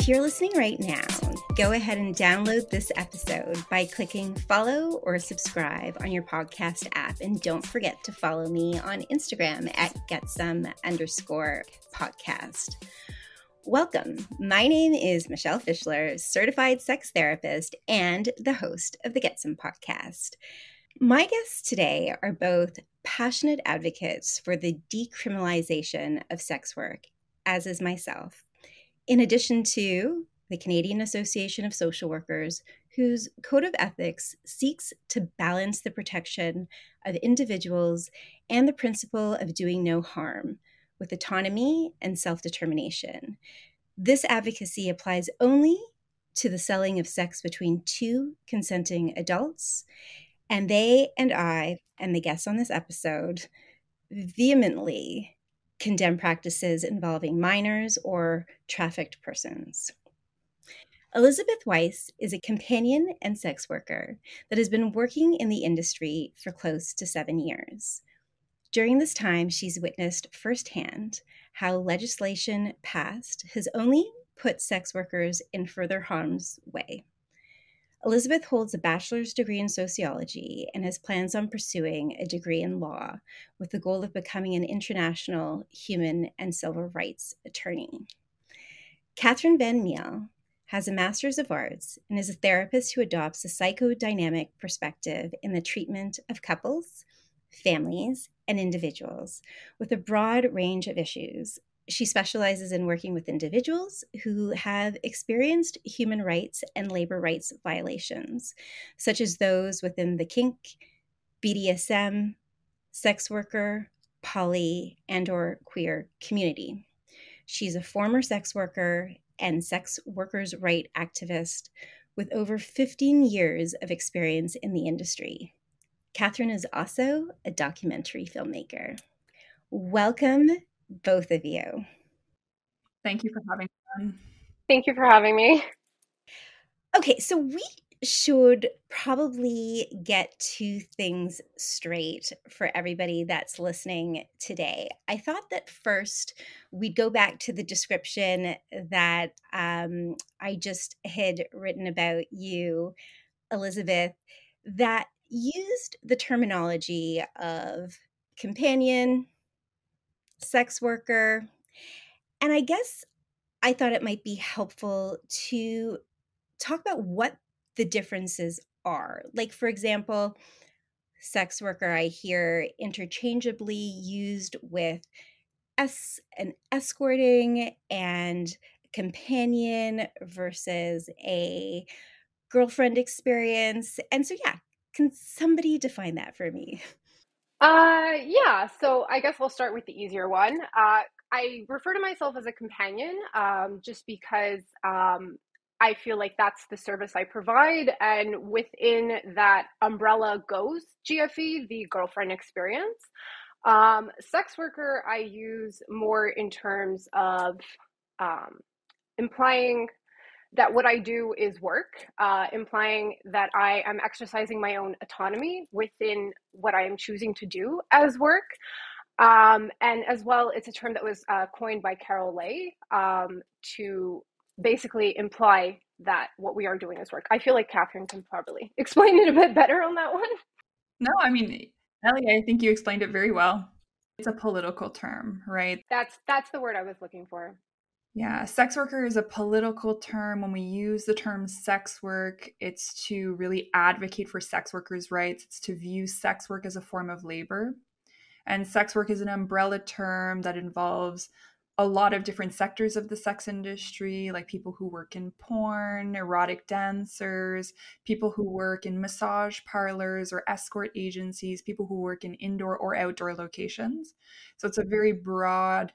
If you're listening right now, go ahead and download this episode by clicking follow or subscribe on your podcast app. And don't forget to follow me on Instagram at getsome_podcast. Welcome. My name is Michelle Fischler, certified sex therapist and the host of the Get Some podcast. My guests today are both passionate advocates for the decriminalization of sex work, as is myself, in addition to the Canadian Association of Social Workers, whose code of ethics seeks to balance the protection of individuals and the principle of doing no harm with autonomy and self-determination. This advocacy applies only to the selling of sex between two consenting adults, and they and I and the guests on this episode vehemently condemn practices involving minors or trafficked persons. Elizabeth Weiss is a companion and sex worker that has been working in the industry for close to 7 years. During this time, she's witnessed firsthand how legislation passed has only put sex workers in further harm's way. Elizabeth holds a bachelor's degree in sociology and has plans on pursuing a degree in law with the goal of becoming an international human and civil rights attorney. Catherine Van Meel has a master's of arts and is a therapist who adopts a psychodynamic perspective in the treatment of couples, families, and individuals with a broad range of issues. She specializes in working with individuals who have experienced human rights and labor rights violations, such as those within the kink, BDSM, sex worker, poly, and/or queer community. She's a former sex worker and sex workers' right activist with over 15 years of experience in the industry. Catherine is also a documentary filmmaker. Welcome, both of you. Thank you for having me on. Thank you for having me. Okay, so we should probably get two things straight for everybody that's listening today. I thought that first we'd go back to the description that I just had written about you, Elizabeth, that used the terminology of companion, sex worker, and I guess I thought it might be helpful to talk about what the differences are. Like, for example, sex worker, I hear interchangeably used with an escorting and companion versus a girlfriend experience. And so, yeah, can somebody define that for me? Yeah, so I guess I'll start with the easier one. I refer to myself as a companion just because I feel like that's the service I provide. And within that umbrella goes GFE, the girlfriend experience. Sex worker, I use more in terms of implying that what I do is work, implying that I am exercising my own autonomy within what I am choosing to do as work. And as well, it's a term that was coined by Carol Leigh to basically imply that what we are doing is work. I feel like Catherine can probably explain it a bit better on that one. No, I mean, Ellie, I think you explained it very well. It's a political term, right? That's the word I was looking for. Yeah, sex worker is a political term. When we use the term sex work, it's to really advocate for sex workers' rights. It's to view sex work as a form of labor. And sex work is an umbrella term that involves a lot of different sectors of the sex industry, like people who work in porn, erotic dancers, people who work in massage parlors or escort agencies, people who work in indoor or outdoor locations. So it's a very broad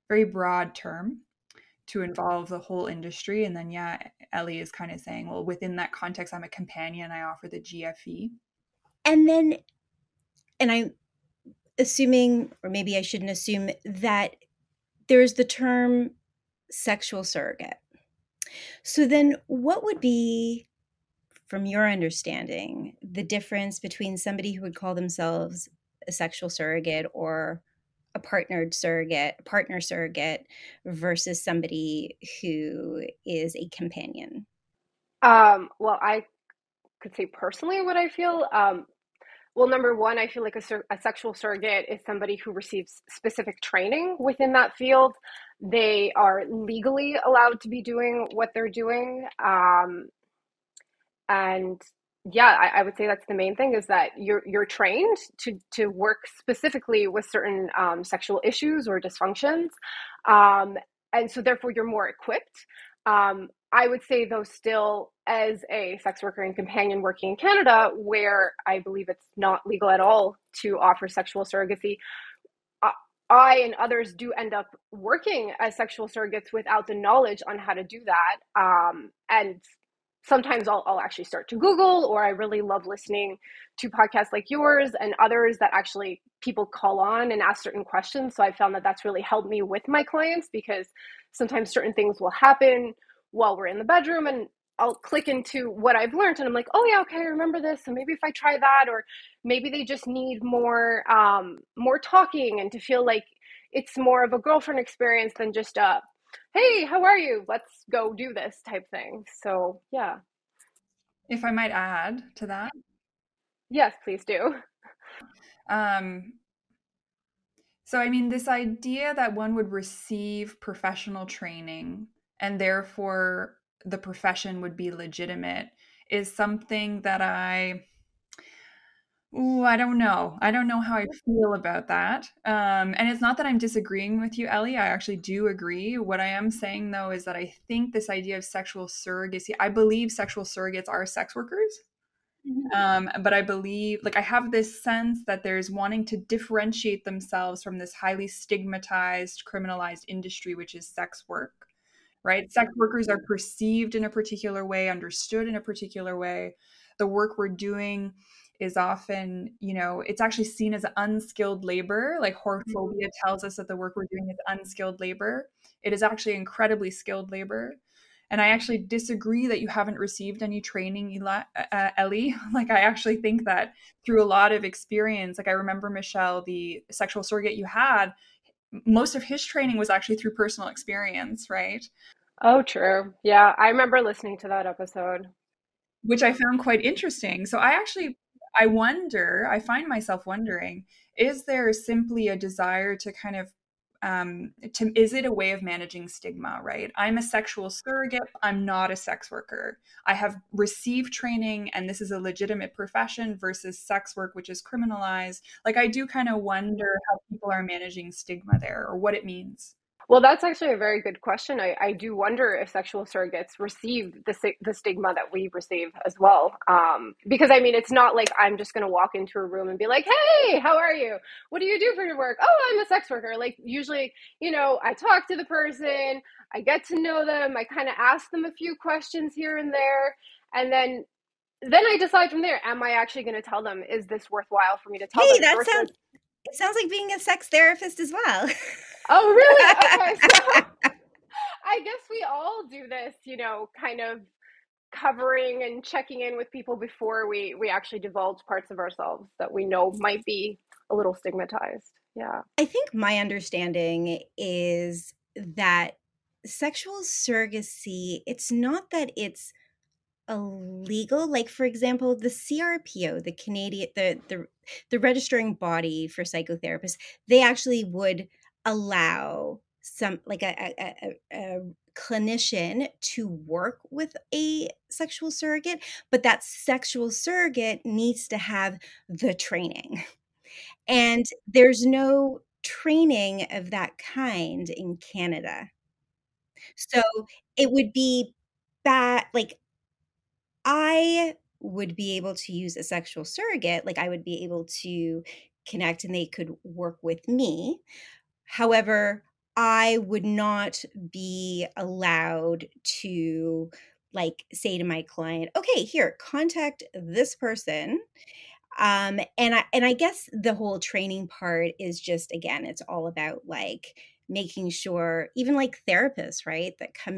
term to involve the whole industry. And then, yeah, Ellie is kind of saying, well, within that context, I'm a companion. I offer the GFE. And then, and I'm assuming, or maybe I shouldn't assume, that there's the term sexual surrogate. So then what would be, from your understanding, the difference between somebody who would call themselves a sexual surrogate or a partner surrogate versus somebody who is a companion? Well, I could say personally what I feel. Well, number one, I feel like a sexual surrogate is somebody who receives specific training within that field. They are legally allowed to be doing what they're doing. And yeah, I would say that's the main thing, is that you're trained to work specifically with certain sexual issues or dysfunctions, um, and so therefore you're more equipped. I would say, though, still as a sex worker and companion working in Canada, where I believe it's not legal at all to offer sexual surrogacy, I I and others do end up working as sexual surrogates without the knowledge on how to do that. And sometimes I'll actually start to Google, or I really love listening to podcasts like yours and others that actually people call on and ask certain questions. So I found that that's really helped me with my clients, because sometimes certain things will happen while we're in the bedroom, and I'll click into what I've learned and I'm like, oh yeah, okay, I remember this. So maybe if I try that, or maybe they just need more talking, and to feel like it's more of a girlfriend experience than just a, hey, how are you? Let's go do this type thing. So, yeah. If I might add to that, Yes, please do. um, so I mean, this idea that one would receive professional training and therefore the profession would be legitimate is something that I don't know. I don't know how I feel about that. And it's not that I'm disagreeing with you, Ellie. I actually do agree. What I am saying, though, is that I think this idea of sexual surrogacy, I believe sexual surrogates are sex workers. But I believe, like, I have this sense that there's wanting to differentiate themselves from this highly stigmatized, criminalized industry, which is sex work, right? Sex workers are perceived in a particular way, understood in a particular way. The work we're doing is often, it's actually seen as unskilled labor. Like whorephobia tells us that the work we're doing is unskilled labor. It is actually incredibly skilled labor. And I actually disagree that you haven't received any training, Ellie. Like, I actually think that through a lot of experience, like I remember Michelle, the sexual surrogate you had, most of his training was actually through personal experience, right? Oh, true. Yeah, I remember listening to that episode. Which I found quite interesting. So I find myself wondering, is there simply a desire to kind of is it a way of managing stigma, right? I'm a sexual surrogate. I'm not a sex worker. I have received training and this is a legitimate profession versus sex work, which is criminalized. Like, I do kind of wonder how people are managing stigma there, or what it means. Well, that's actually a very good question. I do wonder if sexual surrogates receive the stigma that we receive as well. Because I mean, it's not like I'm just going to walk into a room and be like, hey, how are you? What do you do for your work? Oh, I'm a sex worker. Like, usually, I talk to the person, I get to know them, I kind of ask them a few questions here and there. And then I decide from there, am I actually going to tell them, is this worthwhile for me to tell Hey, them, versus, it sounds like being a sex therapist as well. oh, really? Okay. So I guess we all do this, kind of covering and checking in with people before we actually divulge parts of ourselves that we know might be a little stigmatized. Yeah. I think my understanding is that sexual surrogacy, it's not that it's illegal. Like, for example, the CRPO, the Canadian, the registering body for psychotherapists, they actually would allow some, like a clinician to work with a sexual surrogate, but that sexual surrogate needs to have the training. And there's no training of that kind in Canada. So it would be bad. Like, I would be able to use a sexual surrogate, like I would be able to connect and they could work with me. However, I would not be allowed to, like, say to my client, okay, here, contact this person. And I guess the whole training part is just, again, it's all about like making sure, even like therapists, right, that come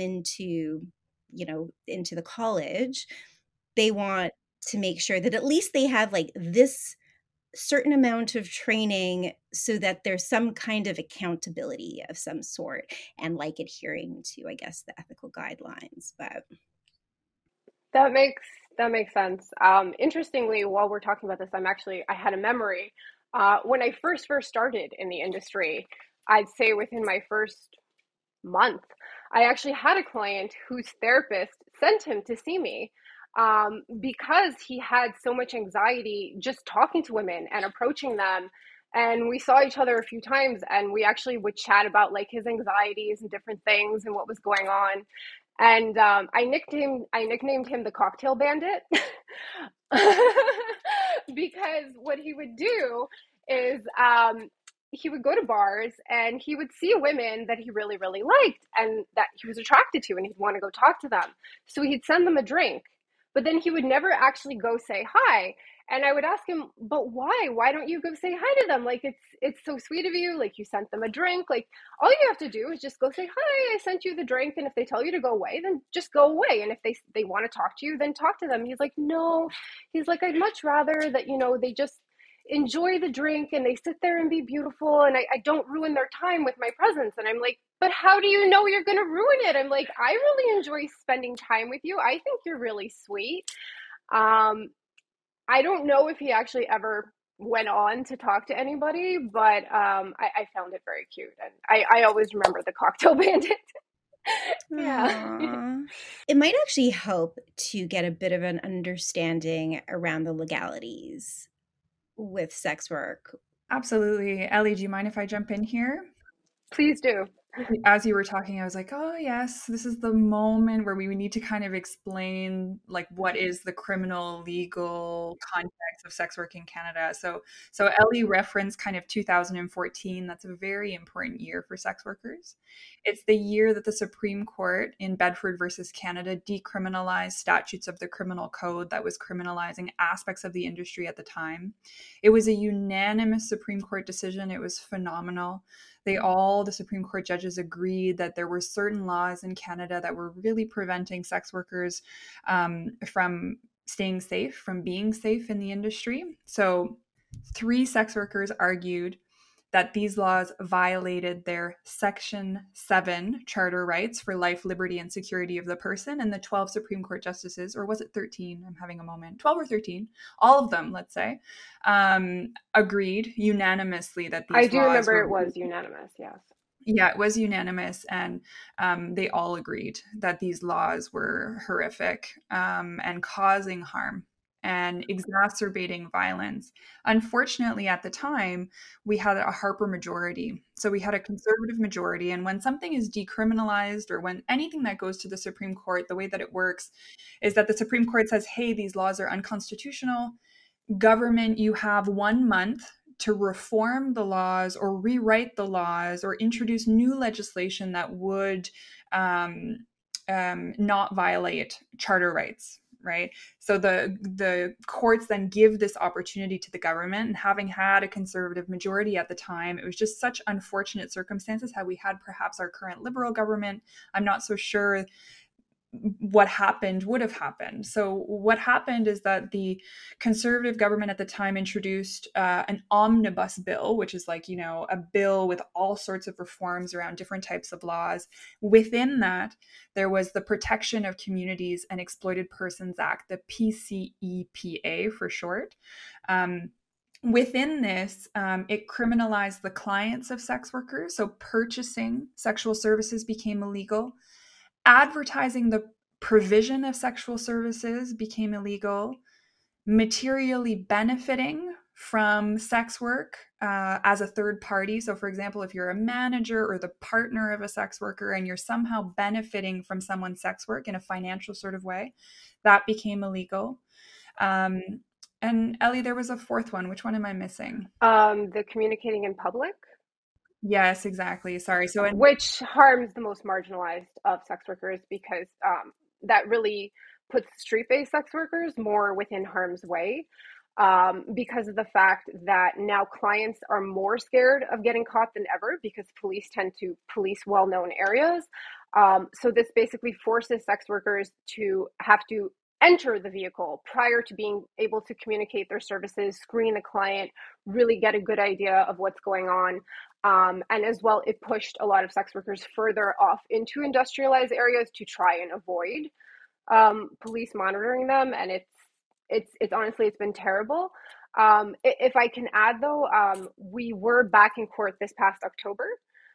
into the college, they want to make sure that at least they have like this certain amount of training so that there's some kind of accountability of some sort, and like adhering to, I guess, the ethical guidelines. But That makes that makes sense. Interestingly, while we're talking about this, I had a memory. When I first started in the industry, I'd say within my first month, I actually had a client whose therapist sent him to see me, because he had so much anxiety just talking to women and approaching them. And we saw each other a few times, and we actually would chat about like his anxieties and different things and what was going on. And I nicknamed him the Cocktail Bandit because what he would do is, he would go to bars and he would see women that he really, really liked and that he was attracted to, and he'd want to go talk to them. So he'd send them a drink, but then he would never actually go say hi. And I would ask him, but why? Why don't you go say hi to them? Like it's so sweet of you. Like you sent them a drink. Like all you have to do is just go say hi. I sent you the drink, and if they tell you to go away, then just go away. And if they want to talk to you, then talk to them. He's like, no. He's like, I'd much rather that they just enjoy the drink and they sit there and be beautiful, and I don't ruin their time with my presence. And I'm like, but how do you know you're going to ruin it? I'm like, I really enjoy spending time with you. I think you're really sweet. I don't know if he actually ever went on to talk to anybody, but I found it very cute. And I always remember the Cocktail Bandit. Yeah. It might actually help to get a bit of an understanding around the legalities with sex work. Absolutely. Ellie, do you mind if I jump in here? Please do. As you were talking, I was like, oh yes, this is the moment where we need to kind of explain like what is the criminal legal context of sex work in Canada. So Ellie referenced kind of 2014. That's a very important year for sex workers. It's the year that the Supreme Court in Bedford versus Canada decriminalized statutes of the criminal code that was criminalizing aspects of the industry at the time. It was a unanimous Supreme Court decision. It was phenomenal. The Supreme Court judges agreed that there were certain laws in Canada that were really preventing sex workers from staying safe, from being safe in the industry. So 3 sex workers argued that these laws violated their Section 7 charter rights for life, liberty, and security of the person. And the 12 Supreme Court justices, or was it 13? I'm having a moment. 12 or 13, all of them, let's say, agreed unanimously that these laws I do remember it was unanimous, yes. Yeah, it was unanimous, and they all agreed that these laws were horrific and causing harm and exacerbating violence. Unfortunately, at the time, we had a Harper majority. So we had a conservative majority. And when something is decriminalized, or when anything that goes to the Supreme Court, the way that it works is that the Supreme Court says, hey, these laws are unconstitutional. Government, you have 1 month to reform the laws or rewrite the laws or introduce new legislation that would not violate charter rights. Right. So the courts then give this opportunity to the government, and having had a conservative majority at the time, it was just such unfortunate circumstances. Had we had perhaps our current Liberal government, I'm not so sure what happened would have happened. So what happened is that the conservative government at the time introduced an omnibus bill, which is like, a bill with all sorts of reforms around different types of laws. Within that, there was the Protection of Communities and Exploited Persons Act, the PCEPA for short. Within this, it criminalized the clients of sex workers. So purchasing sexual services became illegal. Advertising the provision of sexual services became illegal. Materially benefiting from sex work as a third party. So, for example, if you're a manager or the partner of a sex worker and you're somehow benefiting from someone's sex work in a financial sort of way, that became illegal. And Ellie, there was a 4th one. Which one am I missing? The communicating in public. Yes, exactly. Sorry. So, which harms the most marginalized of sex workers, because that really puts street-based sex workers more within harm's way, because of the fact that now clients are more scared of getting caught than ever, because police tend to police well-known areas. So this basically forces sex workers to have to enter the vehicle prior to being able to communicate their services, screen the client, really get a good idea of what's going on. And as well, it pushed a lot of sex workers further off into industrialized areas to try and avoid police monitoring them. And it's honestly, it's been terrible. If I can add though, we were back in court this past October.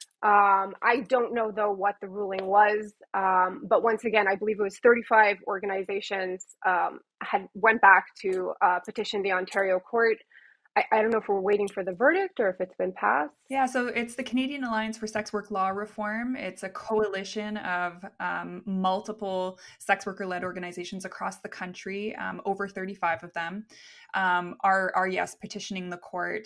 I don't know though what the ruling was, but once again, I believe it was 35 organizations had went back to petition the Ontario court. I don't know if we're waiting for the verdict or if it's been passed. Yeah, so it's the Canadian Alliance for Sex Work Law Reform. It's a coalition of multiple sex worker-led organizations across the country. Over 35 of them are yes petitioning the court.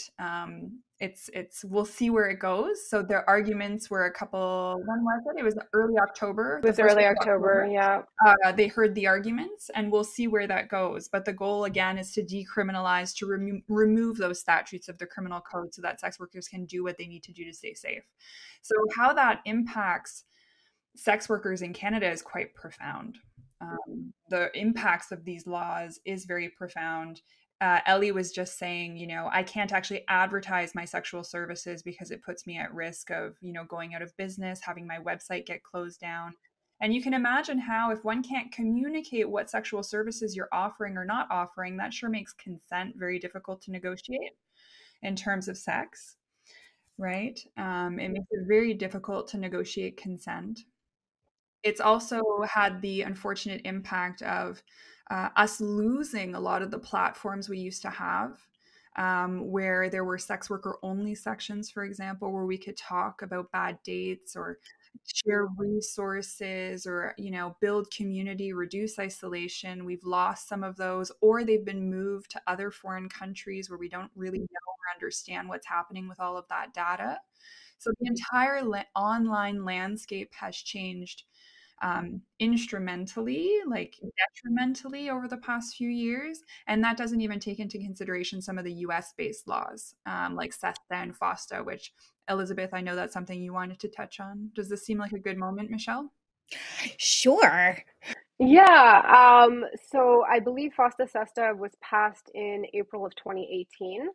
It's we'll see where it goes. So their arguments were a couple. When was it? It was early October. It was early October. Yeah. They heard the arguments, and we'll see where that goes. But the goal again is to decriminalize, to remove those statutes of the criminal code, so that sex workers can do what they need to do to stay safe. So how that impacts sex workers in Canada is quite profound. The impacts of these laws is very profound. Ellie was just saying, you know, I can't actually advertise my sexual services because it puts me at risk of, you know, going out of business, having my website get closed down. And you can imagine how if one can't communicate what sexual services you're offering or not offering, that sure makes consent very difficult to negotiate in terms of sex, right? It makes it very difficult to negotiate consent. It's also had the unfortunate impact of us losing a lot of the platforms we used to have, where there were sex worker only sections, for example, where we could talk about bad dates or share resources or, you know, build community, reduce isolation. We've lost some of those, or they've been moved to other foreign countries where we don't really know or understand what's happening with all of that data. So the entire online landscape has changed instrumentally, like detrimentally over the past few years. And that doesn't even take into consideration some of the US-based laws, like SESTA and FOSTA, which, Elizabeth, I know that's something you wanted to touch on. Does this seem like a good moment, Michelle? Sure. Yeah. So I believe FOSTA SESTA was passed in April of 2018.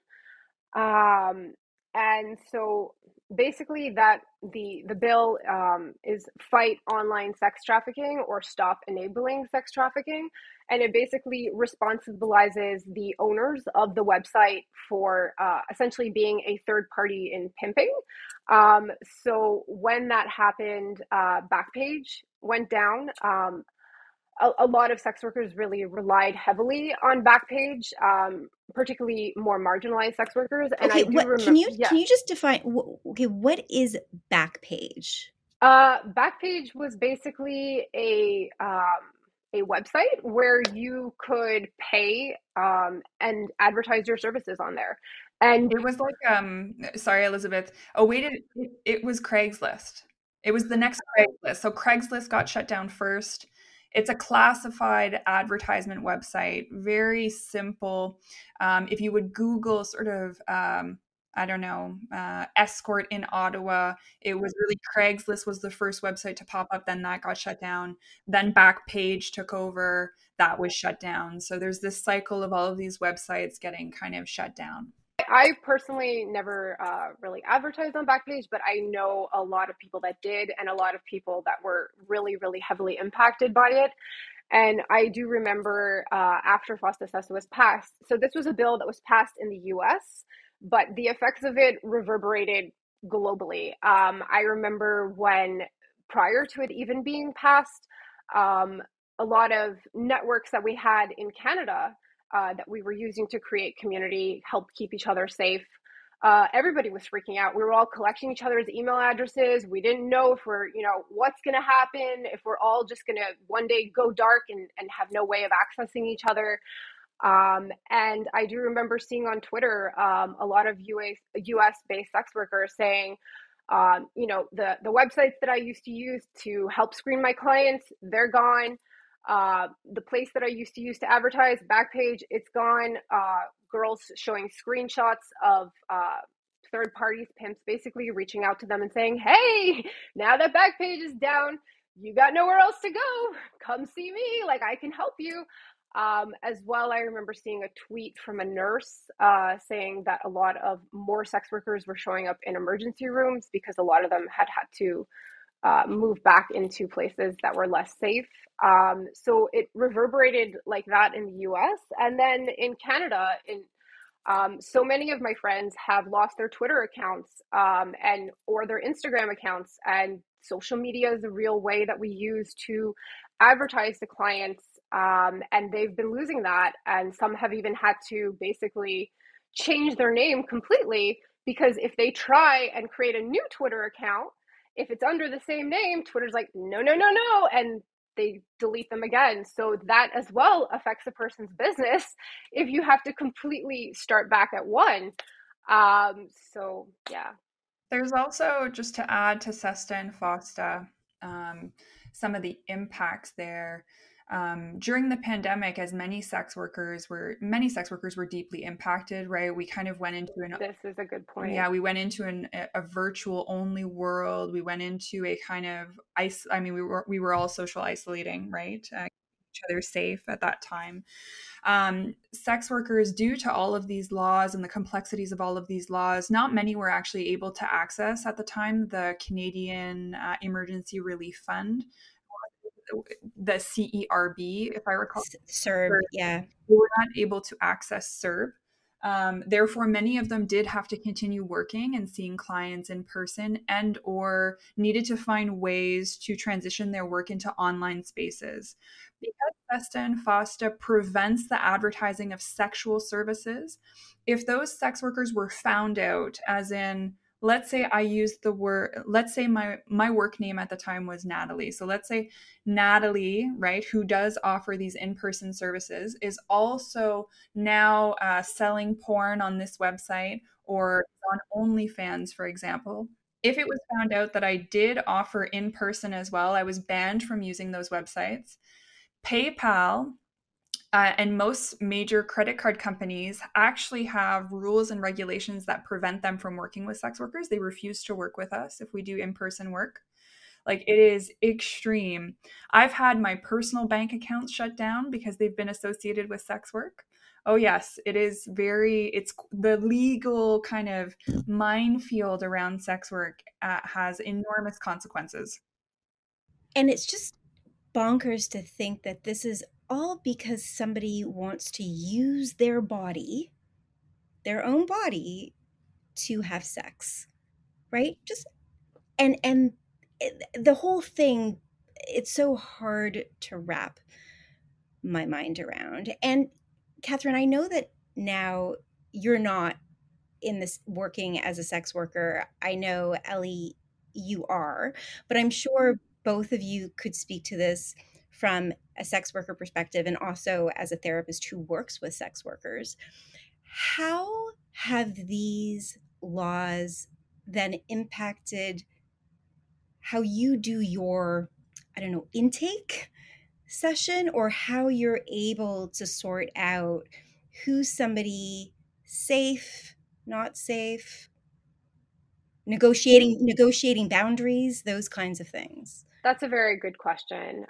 And so basically that the bill is fight online sex trafficking or stop enabling sex trafficking. And it basically responsibilizes the owners of the website for essentially being a third party in pimping. So when that happened, Backpage went down. A lot of sex workers really relied heavily on Backpage, particularly more marginalized sex workers. And okay, I do remember. Can you just define? Okay, what is Backpage? Backpage was basically a website where you could pay and advertise your services on there. And it was like, sorry, Elizabeth. It was Craigslist. It was the next Craigslist. So Craigslist got shut down first. It's a classified advertisement website, very simple. If you would Google sort of, I don't know, escort in Ottawa, it was really Craigslist was the first website to pop up. Then that got shut down. Then Backpage took over. That was shut down. So there's this cycle of all of these websites getting kind of shut down. I personally never really advertised on Backpage, but I know a lot of people that did and a lot of people that were really, really heavily impacted by it. And I do remember after FOSTA SESTA was passed, so this was a bill that was passed in the US, but the effects of it reverberated globally. I remember when, prior to it even being passed, a lot of networks that we had in Canada that we were using to create community, help keep each other safe. Everybody was freaking out. We were all collecting each other's email addresses. We didn't know if we're, you know, what's going to happen, if we're all just going to one day go dark and have no way of accessing each other. And I do remember seeing on Twitter a lot of US-based sex workers saying, you know, the websites that I used to use to help screen my clients, they're gone. The place that I used to use to advertise, Backpage, it's gone. Girls showing screenshots of third parties, pimps, basically reaching out to them and saying, hey, now that Backpage is down, you got nowhere else to go. Come see me. Like, I can help you. As well, I remember seeing a tweet from a nurse saying that a lot of more sex workers were showing up in emergency rooms because a lot of them had to move back into places that were less safe. So it reverberated like that in the US. And then in Canada, so many of my friends have lost their Twitter accounts and or their Instagram accounts, and social media is a real way that we use to advertise to clients, and they've been losing that, and some have even had to basically change their name completely, because if they try and create a new Twitter account, if it's under the same name, Twitter's like, no, no, no, no, and they delete them again. So that as well affects a person's business if you have to completely start back at one. So yeah. There's also, just to add to SESTA and FOSTA, some of the impacts there. During the pandemic, as many sex workers were deeply impacted, right? We kind of went into this is a good point. Yeah, we went into a virtual only world. We went into a kind of we were all social isolating, right? Each other safe at that time. Sex workers, due to all of these laws and the complexities of all of these laws, not many were actually able to access at the time the Canadian Emergency Relief Fund, the CERB, if I recall. CERB, yeah. They were not able to access CERB. Therefore, many of them did have to continue working and seeing clients in person, and or needed to find ways to transition their work into online spaces. Because SESTA and FOSTA prevents the advertising of sexual services, if those sex workers were found out, as in, let's say I used the word, let's say my work name at the time was Natalie. So let's say Natalie, right, who does offer these in-person services, is also now selling porn on this website or on OnlyFans, for example. If it was found out that I did offer in person as well, I was banned from using those websites. PayPal and most major credit card companies actually have rules and regulations that prevent them from working with sex workers. They refuse to work with us if we do in-person work. Like, it is extreme. I've had my personal bank accounts shut down because they've been associated with sex work. Oh yes, it's the legal kind of minefield around sex work has enormous consequences. And it's just bonkers to think that this is all because somebody wants to use their body, their own body, to have sex, right? And the whole thing, it's so hard to wrap my mind around. And Catherine, I know that now you're not in this working as a sex worker. I know, Ellie, you are, but I'm sure both of you could speak to this from a sex worker perspective and also as a therapist who works with sex workers. How have these laws then impacted how you do your, I don't know, intake session, or how you're able to sort out who's somebody safe, not safe, negotiating boundaries, those kinds of things? That's a very good question.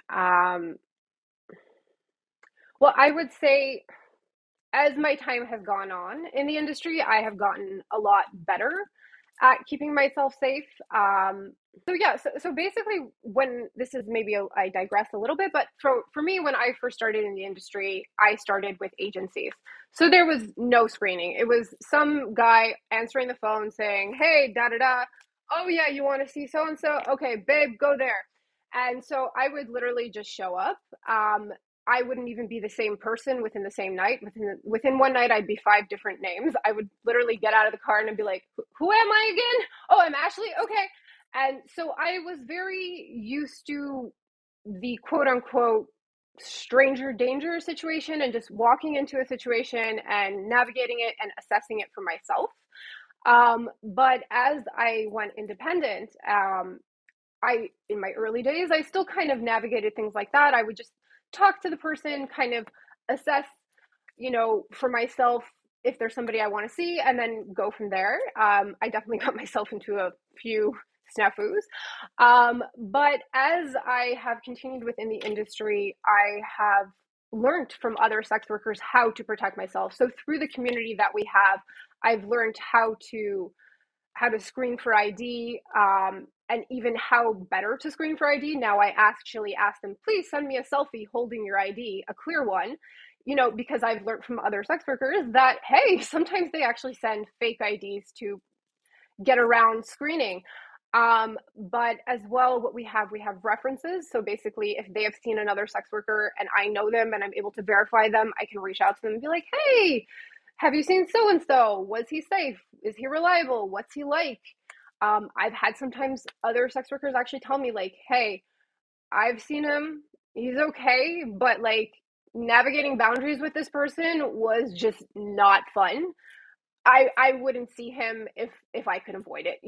Well, I would say as my time has gone on in the industry, I have gotten a lot better at keeping myself safe. So basically, when this is maybe I digress a little bit, but for me, when I first started in the industry, I started with agencies. So there was no screening. It was some guy answering the phone saying, "Hey, da da da. Oh yeah, you want to see so and so? Okay, babe, go there." And so I would literally just show up. I wouldn't even be the same person within the same night. Within one night, I'd be 5 different names. I would literally get out of the car and I'd be like, "Who am I again? Oh, I'm Ashley. Okay." And so I was very used to the quote unquote stranger danger situation, and just walking into a situation and navigating it and assessing it for myself. But as I went independent, in my early days, I still kind of navigated things like that. I would just talk to the person, kind of assess, for myself, if there's somebody I want to see, and then go from there. I definitely got myself into a few snafus. But as I have continued within the industry, I have learned from other sex workers how to protect myself. So through the community that we have, I've learned how to screen for ID, and even how better to screen for ID. Now I actually ask them, please send me a selfie holding your ID, a clear one, because I've learned from other sex workers that, hey, sometimes they actually send fake IDs to get around screening. But as well, what we have references. So basically, if they have seen another sex worker and I know them and I'm able to verify them, I can reach out to them and be like, hey, have you seen so and so? Was he safe? Is he reliable? What's he like? I've had sometimes other sex workers actually tell me, like, hey, I've seen him. He's okay, but like navigating boundaries with this person was just not fun. I wouldn't see him if I could avoid it,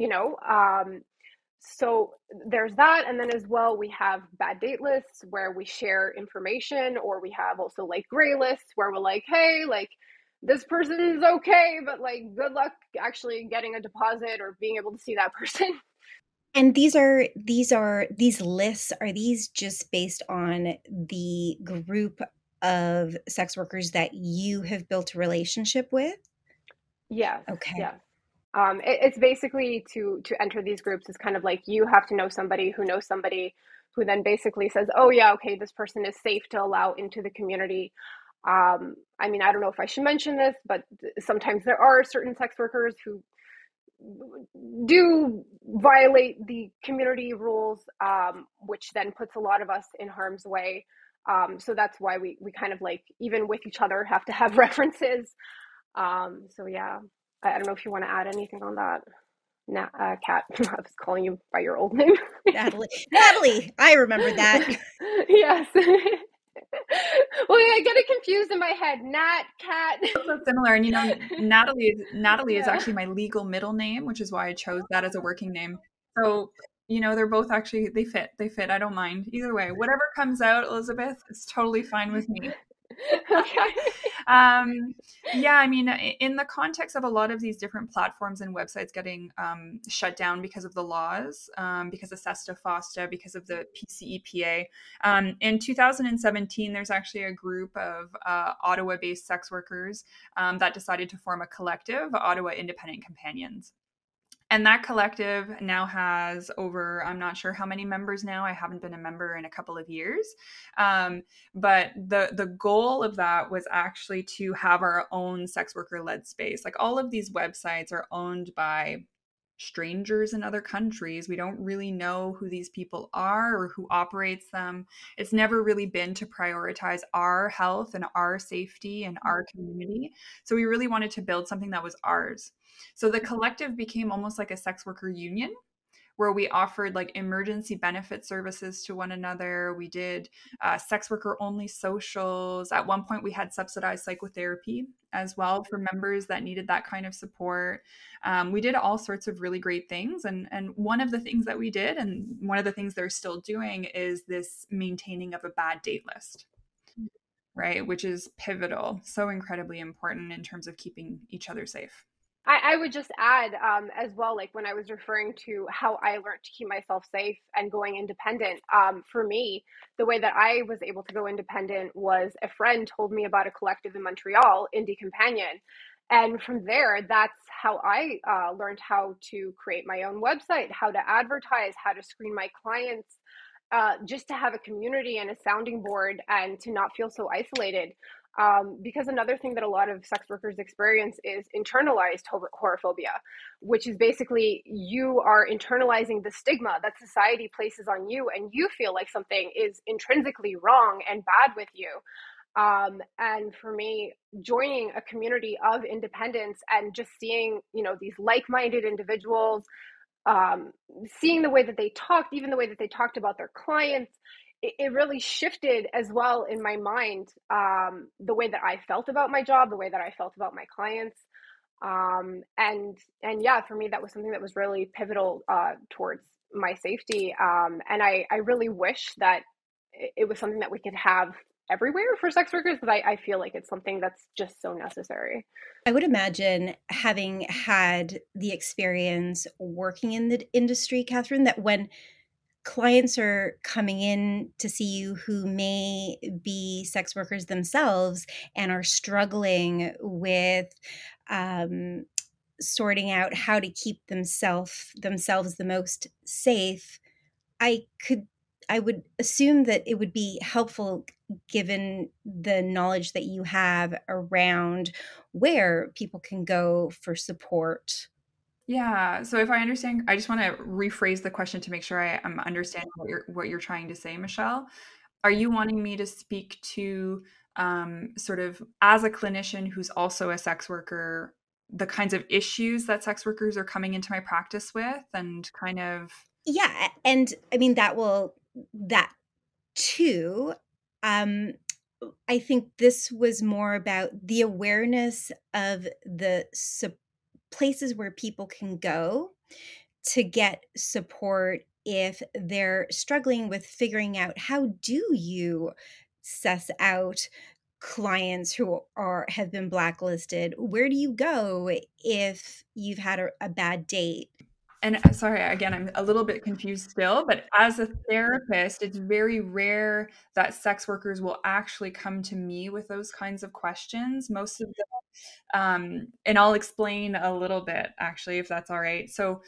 so there's that. And then as well, we have bad date lists where we share information, or we have also like gray lists where we're like, hey, like this person's okay, but like good luck actually getting a deposit or being able to see that person. And these lists, are these just based on the group of sex workers that you have built a relationship with? Yes. Okay. Yes. It's basically to enter these groups is kind of like you have to know somebody who knows somebody who then basically says, oh yeah, okay, this person is safe to allow into the community. I mean, I don't know if I should mention this, but sometimes there are certain sex workers who do violate the community rules, which then puts a lot of us in harm's way. So that's why we kind of like, even with each other, have to have references. So yeah, I don't know if you want to add anything on that. Kat, I was calling you by your old name. Natalie, I remember that. Yes. Well, yeah, I get it confused in my head. Nat, Kat. So similar, and Natalie is Yeah. actually my legal middle name, which is why I chose that as a working name. So they're both actually they fit. I don't mind either way. Whatever comes out, Elizabeth, it's totally fine with me. Okay. Yeah, I mean, in the context of a lot of these different platforms and websites getting shut down because of the laws, because of SESTA, FOSTA, because of the PCEPA, in 2017, there's actually a group of Ottawa-based sex workers that decided to form a collective, Ottawa Independent Companions. And that collective now has over, I'm not sure how many members now. I haven't been a member in a couple of years. But the goal of that was actually to have our own sex worker led space. Like all of these websites are owned by strangers in other countries. We don't really know who these people are or who operates them. It's never really been to prioritize our health and our safety and our community. So we really wanted to build something that was ours. So the collective became almost like a sex worker union where we offered like emergency benefit services to one another. We did sex worker only socials. At one point, we had subsidized psychotherapy as well for members that needed that kind of support. We did all sorts of really great things. And one of the things that we did, and one of the things they're still doing, is this maintaining of a bad date list, right? Which is pivotal, so incredibly important in terms of keeping each other safe. I would just add as well, like when I was referring to how I learned to keep myself safe and going independent, for me, the way that I was able to go independent was a friend told me about a collective in Montreal, Indie Companion. And from there, that's how I learned how to create my own website, how to advertise, how to screen my clients, just to have a community and a sounding board and to not feel so isolated. Because another thing that a lot of sex workers experience is internalized whorephobia, which is basically you are internalizing the stigma that society places on you, and you feel like something is intrinsically wrong and bad with you. And for me, joining a community of independence and just seeing, these like-minded individuals, seeing the way that they talked, even the way that they talked about their clients, it really shifted as well in my mind, the way that I felt about my job, the way that I felt about my clients. And yeah, for me, that was something that was really pivotal towards my safety. And I really wish that it was something that we could have everywhere for sex workers, but I feel like it's something that's just so necessary. I would imagine, having had the experience working in the industry, Catherine, that when clients are coming in to see you who may be sex workers themselves and are struggling with sorting out how to keep themselves the most safe, I would assume that it would be helpful, given the knowledge that you have around where people can go for support. Yeah. So if I understand, I just want to rephrase the question to make sure I'm understanding what you're trying to say, Michelle. Are you wanting me to speak to sort of as a clinician who's also a sex worker, the kinds of issues that sex workers are coming into my practice with, and kind of Yeah, and I mean that too. Um, I think this was more about the awareness of the places where people can go to get support if they're struggling with figuring out how do you suss out clients who have been blacklisted. Where do you go if you've had a bad date? and sorry, again, I'm a little bit confused still, but as a therapist, it's very rare that sex workers will actually come to me with those kinds of questions. Most of and I'll explain a little bit actually, if that's all right. So,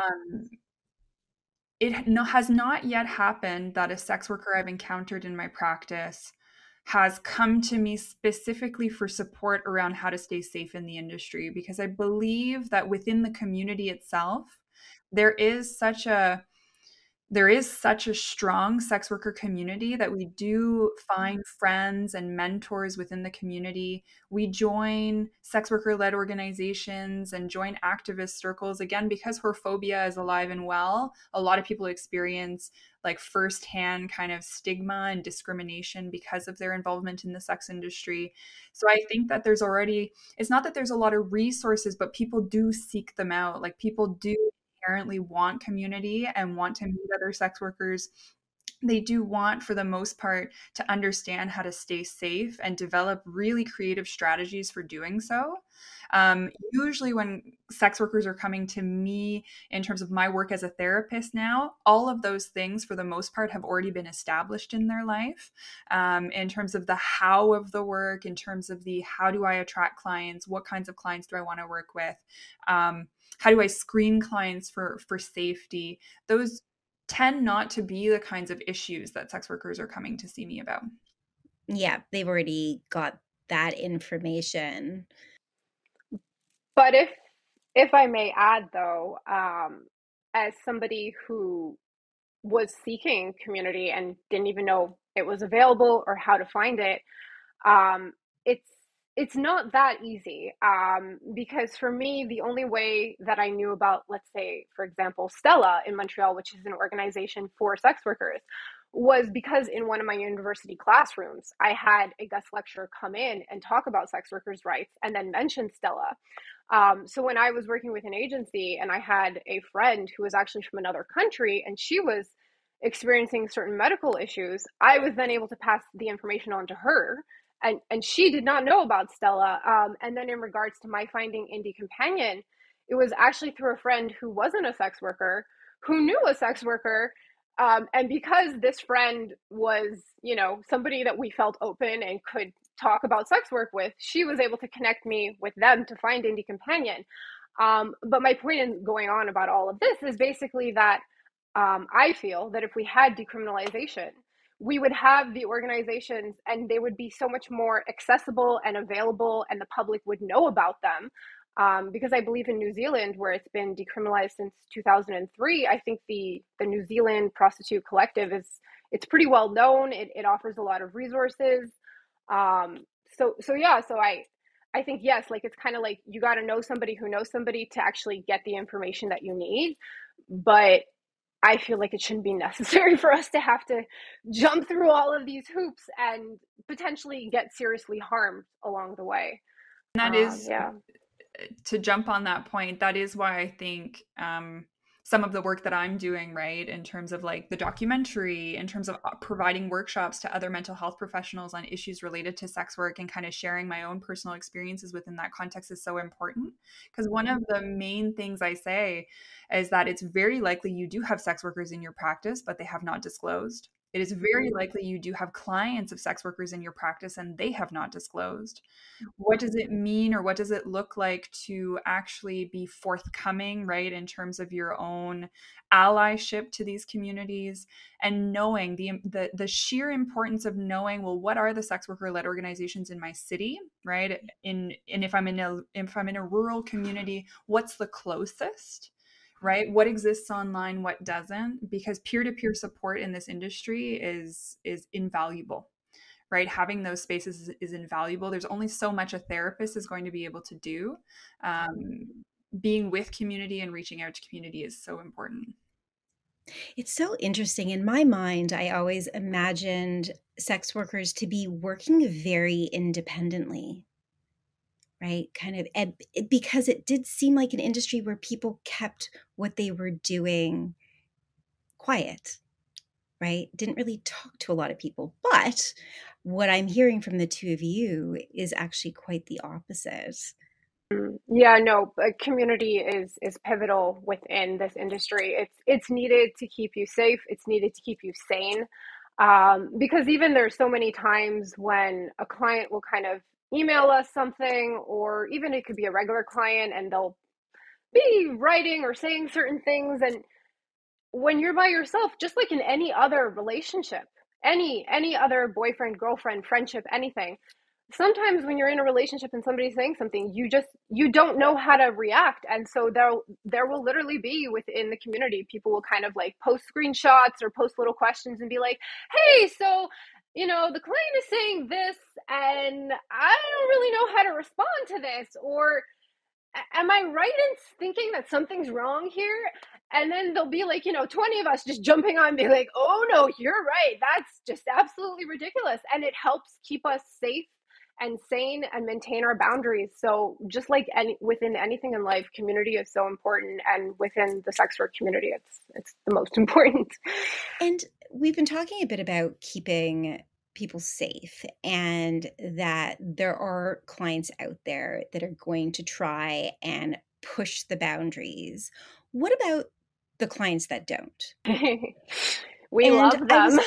has not yet happened that a sex worker I've encountered in my practice has come to me specifically for support around how to stay safe in the industry, because I believe that within the community itself, there is such a there is such a strong sex worker community that we do find friends and mentors within the community. We join sex worker led organizations and join activist circles. Again, because whorephobia is alive and well, a lot of people experience like firsthand kind of stigma and discrimination because of their involvement in the sex industry. So I think that it's not that there's a lot of resources, but people do seek them out. Like people do inherently want community and want to meet other sex workers. They do want, for the most part, to understand how to stay safe and develop really creative strategies for doing so. Usually, when sex workers are coming to me in terms of my work as a therapist now, all of those things, for the most part, have already been established in their life. In terms of the how of the work, in terms of the how do I attract clients, what kinds of clients do I want to work with, how do I screen clients for safety? Those tend not to be the kinds of issues that sex workers are coming to see me about. Yeah, they've already got that information. But if I may add, though, as somebody who was seeking community and didn't even know it was available or how to find it, um, it's it's not that easy, because for me, the only way that I knew about, let's say, for example, Stella in Montreal, which is an organization for sex workers, was because in one of my university classrooms, I had a guest lecturer come in and talk about sex workers' rights and then mention Stella. So when I was working with an agency and I had a friend who was actually from another country and she was experiencing certain medical issues, I was then able to pass the information on to her. And she did not know about Stella. And then in regards to my finding Indie Companion, it was actually through a friend who wasn't a sex worker, who knew a sex worker. And because this friend was, somebody that we felt open and could talk about sex work with, she was able to connect me with them to find Indie Companion. But my point in going on about all of this is basically that I feel that if we had decriminalization, we would have the organizations and they would be so much more accessible and available, and the public would know about them. Because I believe in New Zealand, where it's been decriminalized since 2003, I think the New Zealand Prostitute Collective it's pretty well known. It offers a lot of resources. So yeah, so I think yes, like it's kind of like you got to know somebody who knows somebody to actually get the information that you need. But I feel like it shouldn't be necessary for us to have to jump through all of these hoops and potentially get seriously harmed along the way. And that is, Yeah. to jump on that point, that is why I think some of the work that I'm doing, right, in terms of like the documentary, in terms of providing workshops to other mental health professionals on issues related to sex work and kind of sharing my own personal experiences within that context is so important. Because one of the main things I say is that it's very likely you do have sex workers in your practice, but they have not disclosed. It is very likely you do have clients of sex workers in your practice and they have not disclosed. What does it mean, or what does it look like to actually be forthcoming, right, in terms of your own allyship to these communities, and knowing the sheer importance of knowing, well, what are the sex worker led organizations in my city, right? And if I'm in a rural community, what's the closest? Right? What exists online, what doesn't? Because peer-to-peer support in this industry is invaluable, right? Having those spaces is invaluable. There's only so much a therapist is going to be able to do. Being with community and reaching out to community is so important. It's so interesting. In my mind, I always imagined sex workers to be working very independently, right? Kind of because it did seem like an industry where people kept what they were doing quiet, right? Didn't really talk to a lot of people. But what I'm hearing from the two of you is actually quite the opposite. Yeah, no, community is pivotal within this industry. It's needed to keep you safe. It's needed to keep you sane. Because even there's so many times when a client will kind of email us something, or even it could be a regular client, and they'll be writing or saying certain things, and when you're by yourself, just like in any other relationship, any other boyfriend, girlfriend, friendship, anything, sometimes when you're in a relationship and somebody's saying something, you don't know how to react. And so there will literally be within the community, people will kind of like post screenshots or post little questions and be like, hey, so the client is saying this and I don't really know how to respond to this, or am I right in thinking that something's wrong here? And then there'll be like, 20 of us just jumping on, being like, oh no, you're right. That's just absolutely ridiculous. And it helps keep us safe and sane and maintain our boundaries. So just like within anything in life, community is so important. And within the sex work community, it's the most important. And we've been talking a bit about keeping people safe, and that there are clients out there that are going to try and push the boundaries. What about the clients that don't? We And love I them. was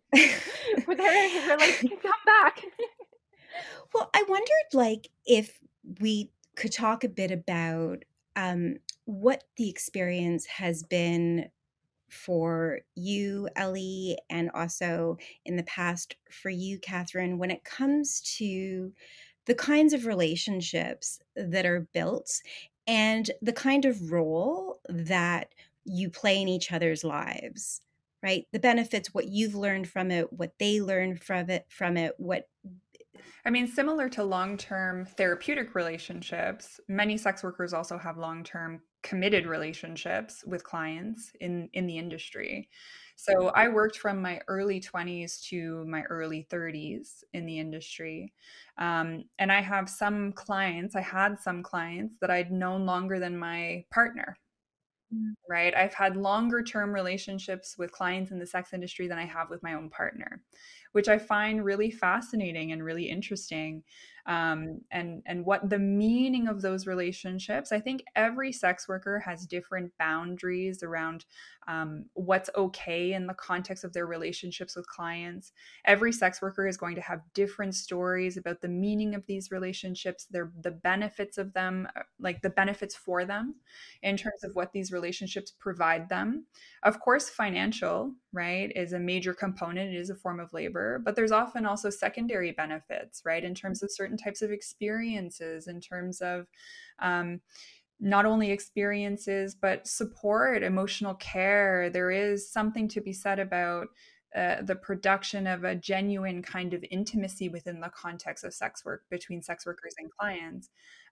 We're like, come back. well, I wondered like if we could talk a bit about what the experience has been for you, Ellie, and also in the past for you, Catherine, when it comes to the kinds of relationships that are built and the kind of role that you play in each other's lives, right? The benefits, what you've learned from it, what they learned from it, what I mean, similar to long-term therapeutic relationships, many sex workers also have long-term committed relationships with clients in the industry. So I worked from my early 20s to my early 30s in the industry. And I had some clients that I'd known longer than my partner, right? I've had longer term relationships with clients in the sex industry than I have with my own partner, which I find really fascinating and really interesting. And what the meaning of those relationships. I think every sex worker has different boundaries around what's okay in the context of their relationships with clients. Every sex worker is going to have different stories about the meaning of these relationships, the benefits of them, like the benefits for them in terms of what these relationships provide them. Of course, financial, right, is a major component. It is a form of labor, but there's often also secondary benefits, right, in terms of certain types of experiences, in terms of not only experiences, but support, emotional care. There is something to be said about the production of a genuine kind of intimacy within the context of sex work between sex workers and clients.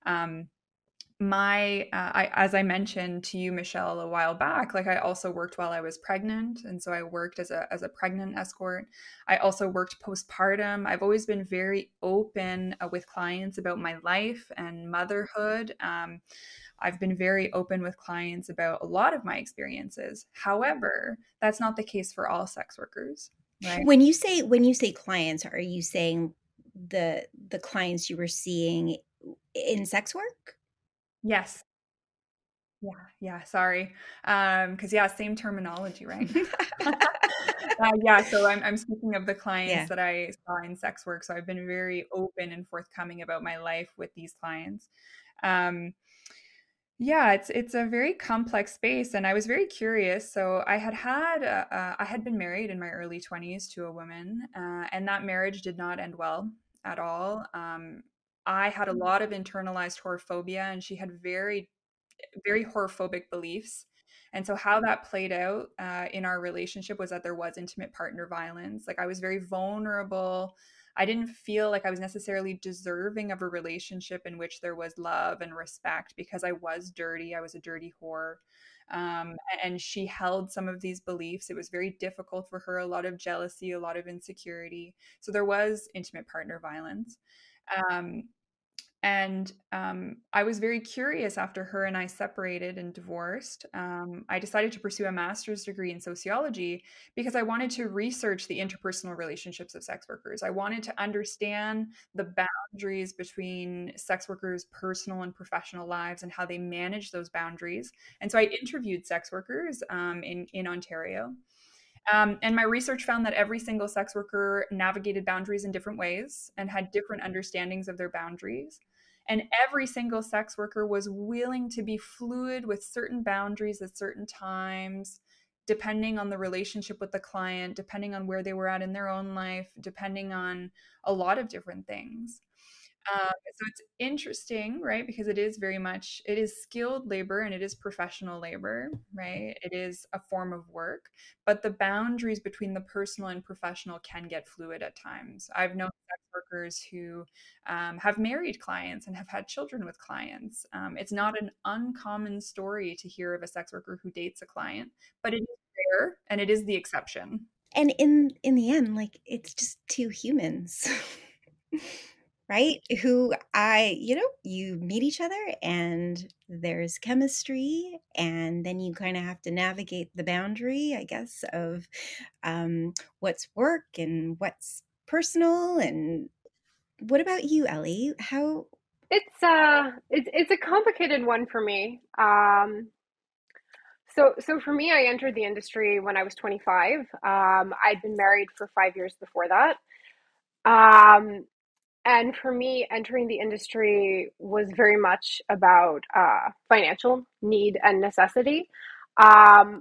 As I mentioned to you, Michelle, a while back, like I also worked while I was pregnant, and so I worked as a pregnant escort. I also worked postpartum. I've always been very open with clients about my life and motherhood. I've been very open with clients about a lot of my experiences. However, that's not the case for all sex workers, right? When you say clients, are you saying the clients you were seeing in sex work? Yes. Yeah, sorry. Because yeah, same terminology, right? Yeah, so I'm speaking of the clients Yeah. that I saw in sex work. So I've been very open and forthcoming about my life with these clients. Um, yeah, it's a very complex space, and I was very curious. So I had been married in my early 20s to a woman, and that marriage did not end well at all. I had a lot of internalized whorephobia, and she had very whorephobic beliefs. And so, how that played out in our relationship was that there was intimate partner violence. Like, I was very vulnerable. I didn't feel like I was necessarily deserving of a relationship in which there was love and respect because I was dirty. I was a dirty whore. Um, and she held some of these beliefs. It was very difficult for her, a lot of jealousy, a lot of insecurity. So, there was intimate partner violence. Um, and I was very curious after her and I separated and divorced. I decided to pursue a master's degree in sociology because I wanted to research the interpersonal relationships of sex workers. I wanted to understand the boundaries between sex workers' personal and professional lives and how they manage those boundaries. And so I interviewed sex workers in Ontario. And my research found that every single sex worker navigated boundaries in different ways and had different understandings of their boundaries. And every single sex worker was willing to be fluid with certain boundaries at certain times, depending on the relationship with the client, depending on where they were at in their own life, depending on a lot of different things. So it's interesting, right? Because it is skilled labor and it is professional labor, right? It is a form of work, but the boundaries between the personal and professional can get fluid at times. I've known sex workers who have married clients and have had children with clients. It's not an uncommon story to hear of a sex worker who dates a client, but it is rare and it is the exception. And in the end, like, it's just two humans. Right? Who you meet each other and there's chemistry, and then you kind of have to navigate the boundary, I guess, of what's work and what's personal. And what about you, Ellie? How? It's a complicated one for me. So for me, I entered the industry when I was 25. I'd been married for 5 years before that. Um, and for me, entering the industry was very much about financial need and necessity. Um,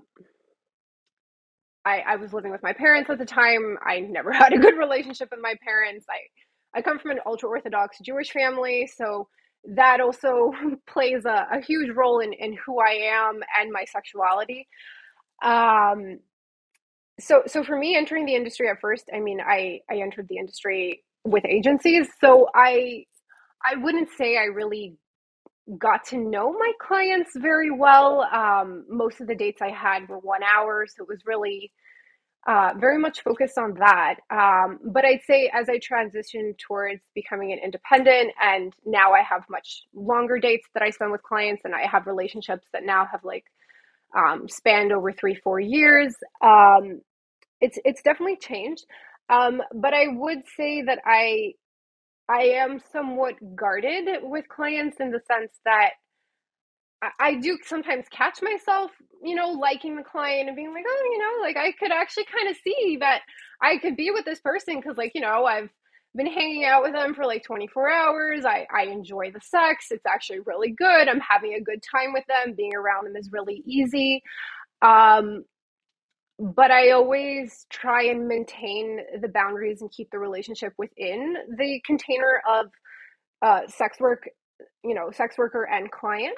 I was living with my parents at the time. I never had a good relationship with my parents. I come from an ultra Orthodox Jewish family, so that also plays a huge role in who I am and my sexuality. Um, so for me, entering the industry at first, I mean, I entered the industry with agencies, so I wouldn't say I really got to know my clients very well. Most of the dates I had were 1 hour, so it was really very much focused on that. But I'd say as I transitioned towards becoming an independent, and now I have much longer dates that I spend with clients, and I have relationships that now have like spanned over 3, 4 years. It's definitely changed. But I would say that I am somewhat guarded with clients in the sense that I do sometimes catch myself, liking the client and being like, oh, like I could actually kind of see that I could be with this person because, like, I've been hanging out with them for like 24 hours. I enjoy the sex. It's actually really good. I'm having a good time with them. Being around them is really easy. Um, but I always try and maintain the boundaries and keep the relationship within the container of sex work, sex worker and client.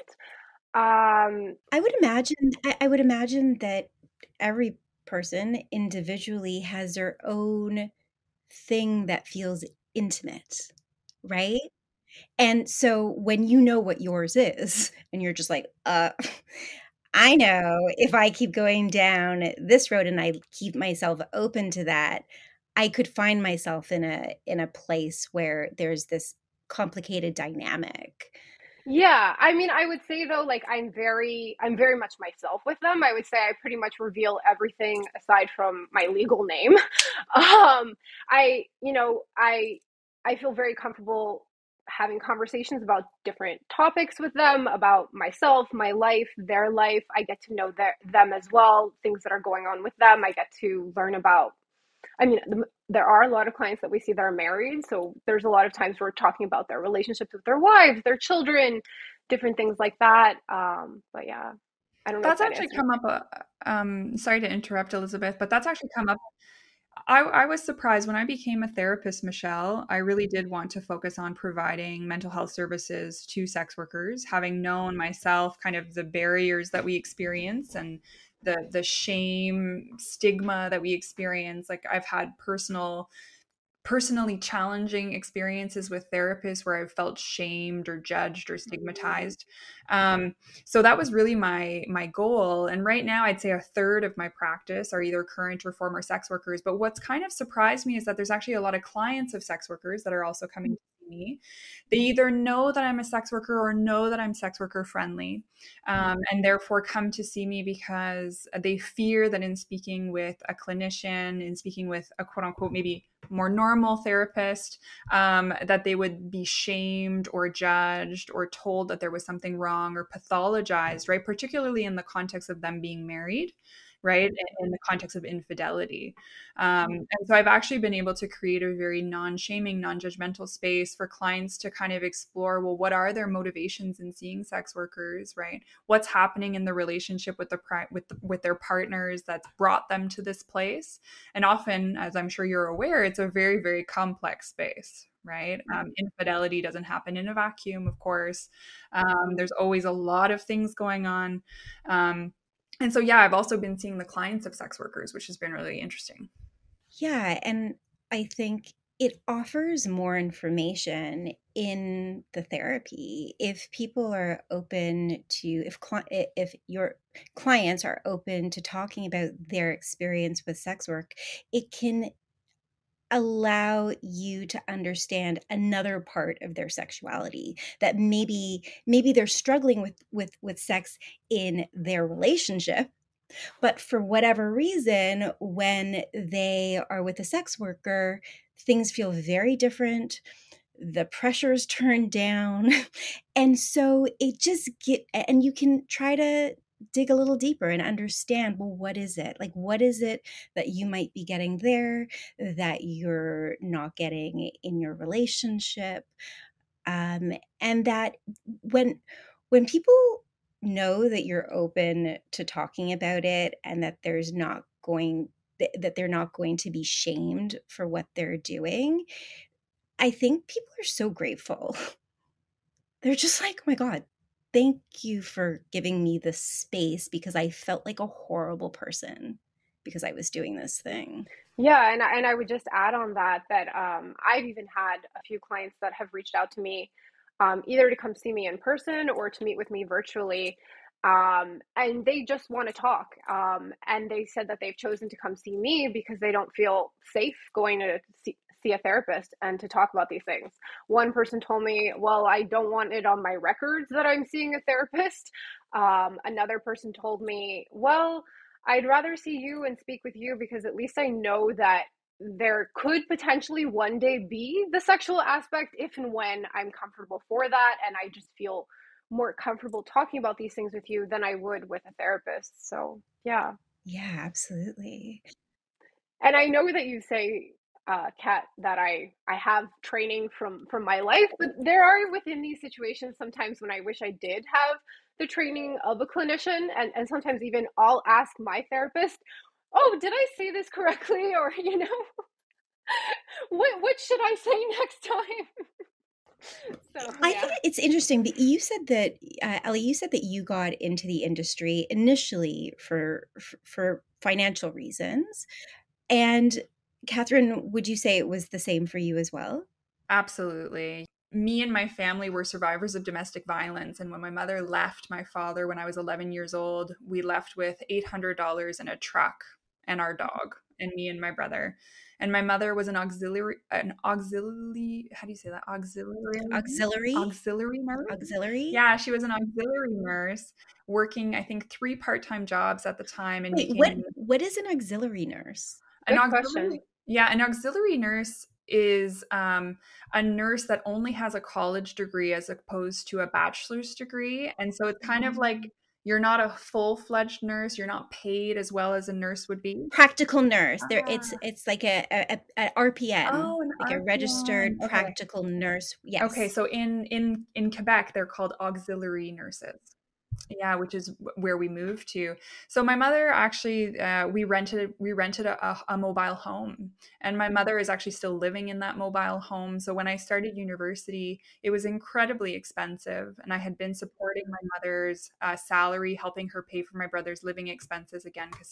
I would imagine that every person individually has their own thing that feels intimate, right? And so when you know what yours is, and you're just like, I know if I keep going down this road and I keep myself open to that, I could find myself in a place where there's this complicated dynamic. Yeah, I mean, I would say though, like I'm very much myself with them. I would say I pretty much reveal everything aside from my legal name. I feel very comfortable having conversations about different topics with them, about myself, my life, their life. I get to know them as well, things that are going on with them. I get to learn about I mean, there are a lot of clients that we see that are married. So there's a lot of times we're talking about their relationships with their wives, their children, different things like that. But yeah, I don't know if That's that actually answers. come up. Sorry to interrupt, Elizabeth, but that's actually come up. I was surprised when I became a therapist, Michelle. I really did want to focus on providing mental health services to sex workers, having known myself kind of the barriers that we experience and the shame, stigma that we experience. Like I've had personally challenging experiences with therapists where I've felt shamed or judged or stigmatized. So that was really my goal. And right now, I'd say a third of my practice are either current or former sex workers. But what's kind of surprised me is that there's actually a lot of clients of sex workers that are also coming to see me. They either know that I'm a sex worker or know that I'm sex worker friendly, and therefore come to see me because they fear that in speaking with a clinician, in speaking with a quote unquote maybe more normal therapist, that they would be shamed or judged or told that there was something wrong or pathologized, right? Particularly in the context of them being married, right? In the context of infidelity. And so I've actually been able to create a very non-shaming, non-judgmental space for clients to kind of explore, well, what are their motivations in seeing sex workers, right? What's happening in the relationship with with their partners that's brought them to this place? And often, as I'm sure you're aware, it's a very, very complex space, right? Infidelity doesn't happen in a vacuum, of course. There's always a lot of things going on. And so, yeah, I've also been seeing the clients of sex workers, which has been really interesting. Yeah, and I think it offers more information in the therapy if people are open to if your clients are open to talking about their experience with sex work, it can allow you to understand another part of their sexuality that maybe they're struggling with sex in their relationship, but for whatever reason, when they are with a sex worker, things feel very different. The pressure's turned down. And so and you can try to dig a little deeper and understand, well, what is it? Like, what is it that you might be getting there that you're not getting in your relationship? And that when people know that you're open to talking about it and that that they're not going to be shamed for what they're doing, I think people are so grateful. They're just like, oh my God, thank you for giving me the space because I felt like a horrible person because I was doing this thing. Yeah, and I would just add on that I've even had a few clients that have reached out to me, either to come see me in person or to meet with me virtually, and they just want to talk. And they said that they've chosen to come see me because they don't feel safe going to see a therapist and to talk about these things. One person told me, "Well, I don't want it on my records that I'm seeing a therapist." Another person told me, "Well, I'd rather see you and speak with you because at least I know that there could potentially one day be the sexual aspect if and when I'm comfortable for that. And I just feel more comfortable talking about these things with you than I would with a therapist." So, yeah. Yeah, absolutely. And I know that you say, Kat, that I have training from my life, but there are within these situations sometimes when I wish I did have the training of a clinician, and sometimes even I'll ask my therapist, "Oh, did I say this correctly?" Or what should I say next time? So I think yeah. it's interesting that you said that, Ellie, you said that you got into the industry initially for financial reasons. And Catherine, would you say it was the same for you as well? Absolutely. Me and my family were survivors of domestic violence. And when my mother left my father when I was 11 years old, we left with $800 in a truck and our dog. and me and my brother. And my mother was an auxiliary, how do you say that? Auxiliary? Auxiliary nurse? Auxiliary? Yeah, she was an auxiliary nurse working, I think, 3 part-time jobs at the time and Wait, making what is an auxiliary nurse? an Good auxiliary. question. Yeah, an auxiliary nurse is a nurse that only has a college degree as opposed to a bachelor's degree. And so it's kind of like you're not a full-fledged nurse, you're not paid as well as a nurse would be. Practical nurse. There, Ah. it's like a RPN, Oh, an like a RPN. registered Okay. practical nurse. Okay, Yes. so in Quebec, they're called auxiliary nurses. Yeah, which is where we moved to. So my mother actually, we rented a mobile home, and my mother is actually still living in that mobile home. So when I started university, it was incredibly expensive, and I had been supporting my mother's salary, helping her pay for my brother's living expenses again because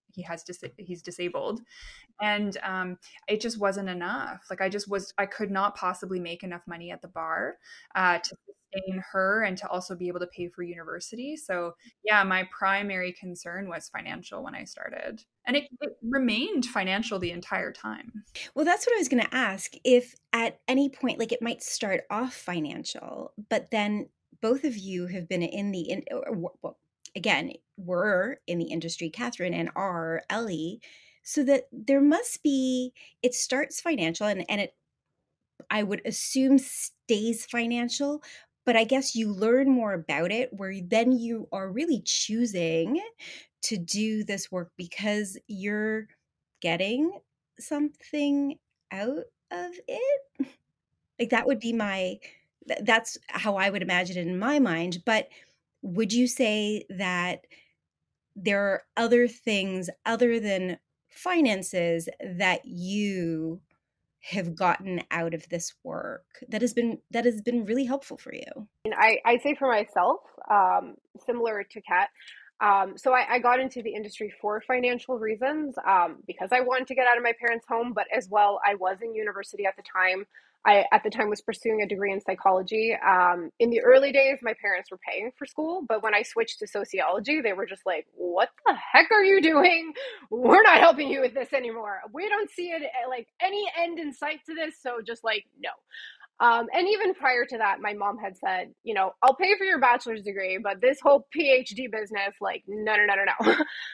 he's disabled, and it just wasn't enough. Like I could not possibly make enough money at the bar to sustain her and to also be able to pay for university. So yeah, my primary concern was financial when I started, and it remained financial the entire time. Well, that's what I was going to ask. If at any point, like it might start off financial, but then both of you have been well, again, were in the industry, Catherine and are Ellie, so that there must be, it starts financial and it, I would assume, stays financial, but I guess you learn more about it where then you are really choosing to do this work because you're getting something out of it. Like that would be that's how I would imagine it in my mind. But would you say that there are other things other than finances that you have gotten out of this work that has been really helpful for you? And I say for myself, similar to Kat. So I got into the industry for financial reasons, because I wanted to get out of my parents' home, but as well, I was in university at the time. I at the time was pursuing a degree in psychology. In the early days, my parents were paying for school, but when I switched to sociology, they were just like, "What the heck are you doing? We're not helping you with this anymore. We don't see it like any end in sight to this. So just like no." And even prior to that, my mom had said, I'll pay for your bachelor's degree, but this whole PhD business, like, no, no, no, no, no.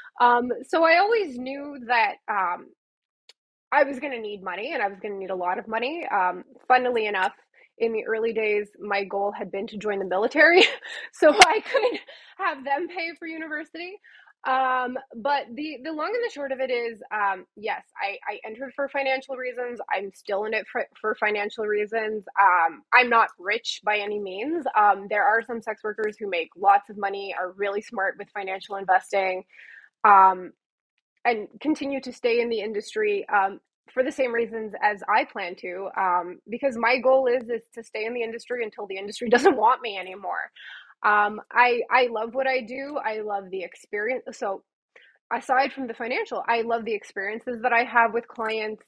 So I always knew that I was going to need money and I was going to need a lot of money. Funnily enough, in the early days, my goal had been to join the military so I could have them pay for university. But the long and the short of it is, yes, I entered for financial reasons. I'm still in it for financial reasons. I'm not rich by any means. There are some sex workers who make lots of money, are really smart with financial investing, um, and continue to stay in the industry, for the same reasons as I plan to, because my goal is to stay in the industry until the industry doesn't want me anymore. I love what I do. I love the experience. So aside from the financial, I love the experiences that I have with clients.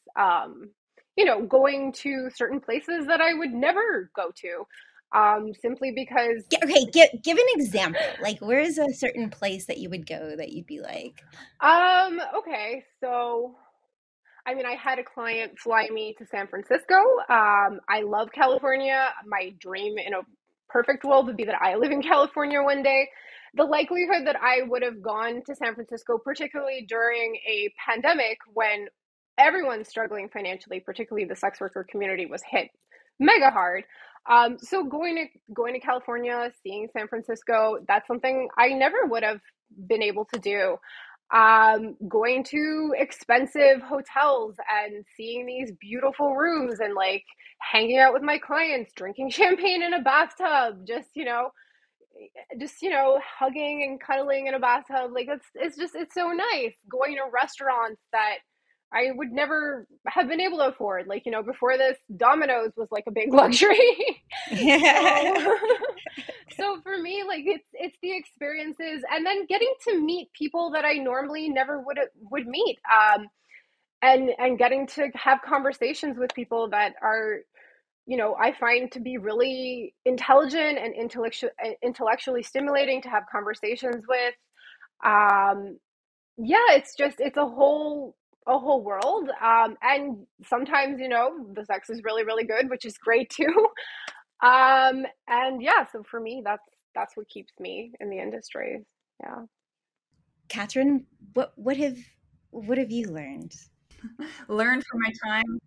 Going to certain places that I would never go to, simply because. Okay, give an example. Like, where is a certain place that you would go that you'd be like, Okay, so I mean, I had a client fly me to San Francisco. I love California. My dream in a perfect world would be that I live in California one day. The likelihood that I would have gone to San Francisco, particularly during a pandemic when everyone's struggling financially, particularly the sex worker community, was hit mega hard. So going to California, seeing San Francisco, that's something I never would have been able to do. Going to expensive hotels and seeing these beautiful rooms and like hanging out with my clients, drinking champagne in a bathtub, hugging and cuddling in a bathtub. Like it's so nice. Going to restaurants that I would never have been able to afford. Like, before this, Domino's was like a big luxury. so so for me, like it's the experiences and then getting to meet people that I normally never would meet. And getting to have conversations with people that are, I find to be really intelligent and intellectually stimulating to have conversations with. Yeah, it's a whole a whole world. And sometimes, the sex is really, really good, which is great too. And yeah, so for me, that's what keeps me in the industry. Yeah. Catherine, what have you learned? Learn from my time.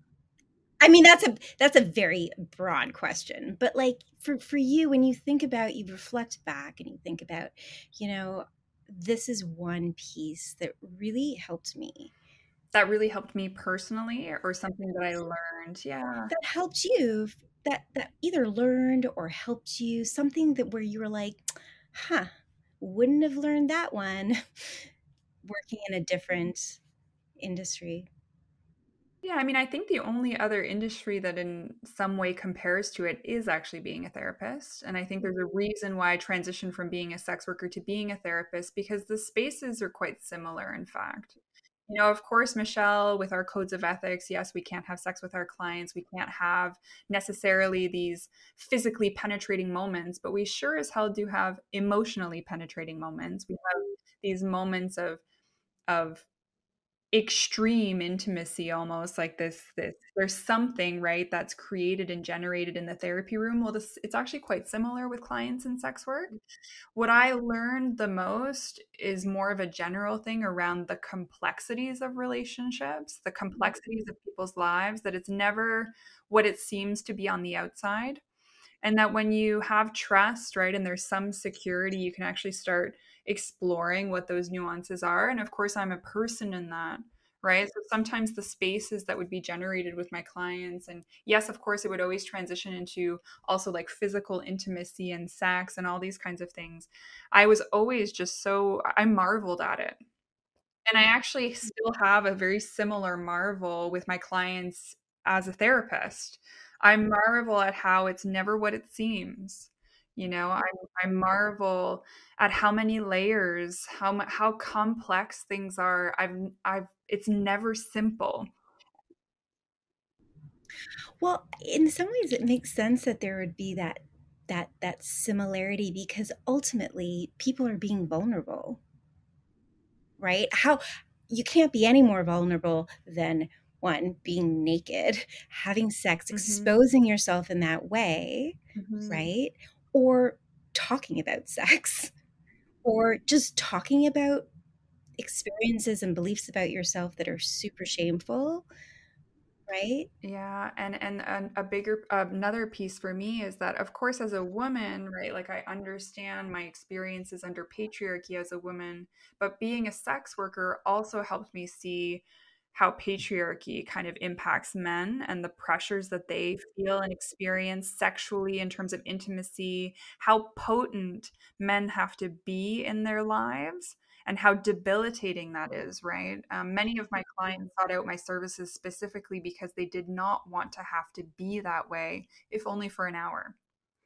I mean, that's a very broad question, but like for you, when you think about, you reflect back and you think about, you know, this is one piece that really helped me, That really helped me personally, or something that I learned. Yeah. that helped you, that either learned or helped you, something that where you were like, huh, wouldn't have learned that one working in a different industry. Yeah, I mean, I think the only other industry that in some way compares to it is actually being a therapist. And I think there's a reason why I transitioned from being a sex worker to being a therapist, because the spaces are quite similar, in fact. Of course, Michelle, with our codes of ethics, yes, we can't have sex with our clients. We can't have necessarily these physically penetrating moments, but we sure as hell do have emotionally penetrating moments. We have these moments of extreme intimacy, almost like this there's something, right, that's created and generated in the therapy room. Well, this it's actually quite similar with clients in sex work. What I learned the most is more of a general thing around the complexities of relationships, the complexities of people's lives, that it's never what it seems to be on the outside. And that when you have trust, right, and there's some security, you can actually start exploring what those nuances are. And of course, I'm a person in that, right? So sometimes the spaces that would be generated with my clients, and yes, of course, it would always transition into also like physical intimacy and sex and all these kinds of things. I was always just so, I marveled at it. And I actually still have a very similar marvel with my clients as a therapist. I marvel at how it's never what it seems. I marvel at how many layers, how complex things are. It's never simple. Well, in some ways it makes sense that there would be that similarity, because ultimately people are being vulnerable, right? How you can't be any more vulnerable than one being naked, having sex, Hmm. exposing yourself in that way, Hmm. right? Or talking about sex, or just talking about experiences and beliefs about yourself that are super shameful, right? Yeah, and a bigger another piece for me is that, of course, as a woman, right, like I understand my experiences under patriarchy as a woman, but being a sex worker also helped me see how patriarchy kind of impacts men and the pressures that they feel and experience sexually in terms of intimacy, how potent men have to be in their lives and how debilitating that is, right? Many of my clients sought out my services specifically because they did not want to have to be that way, if only for an hour,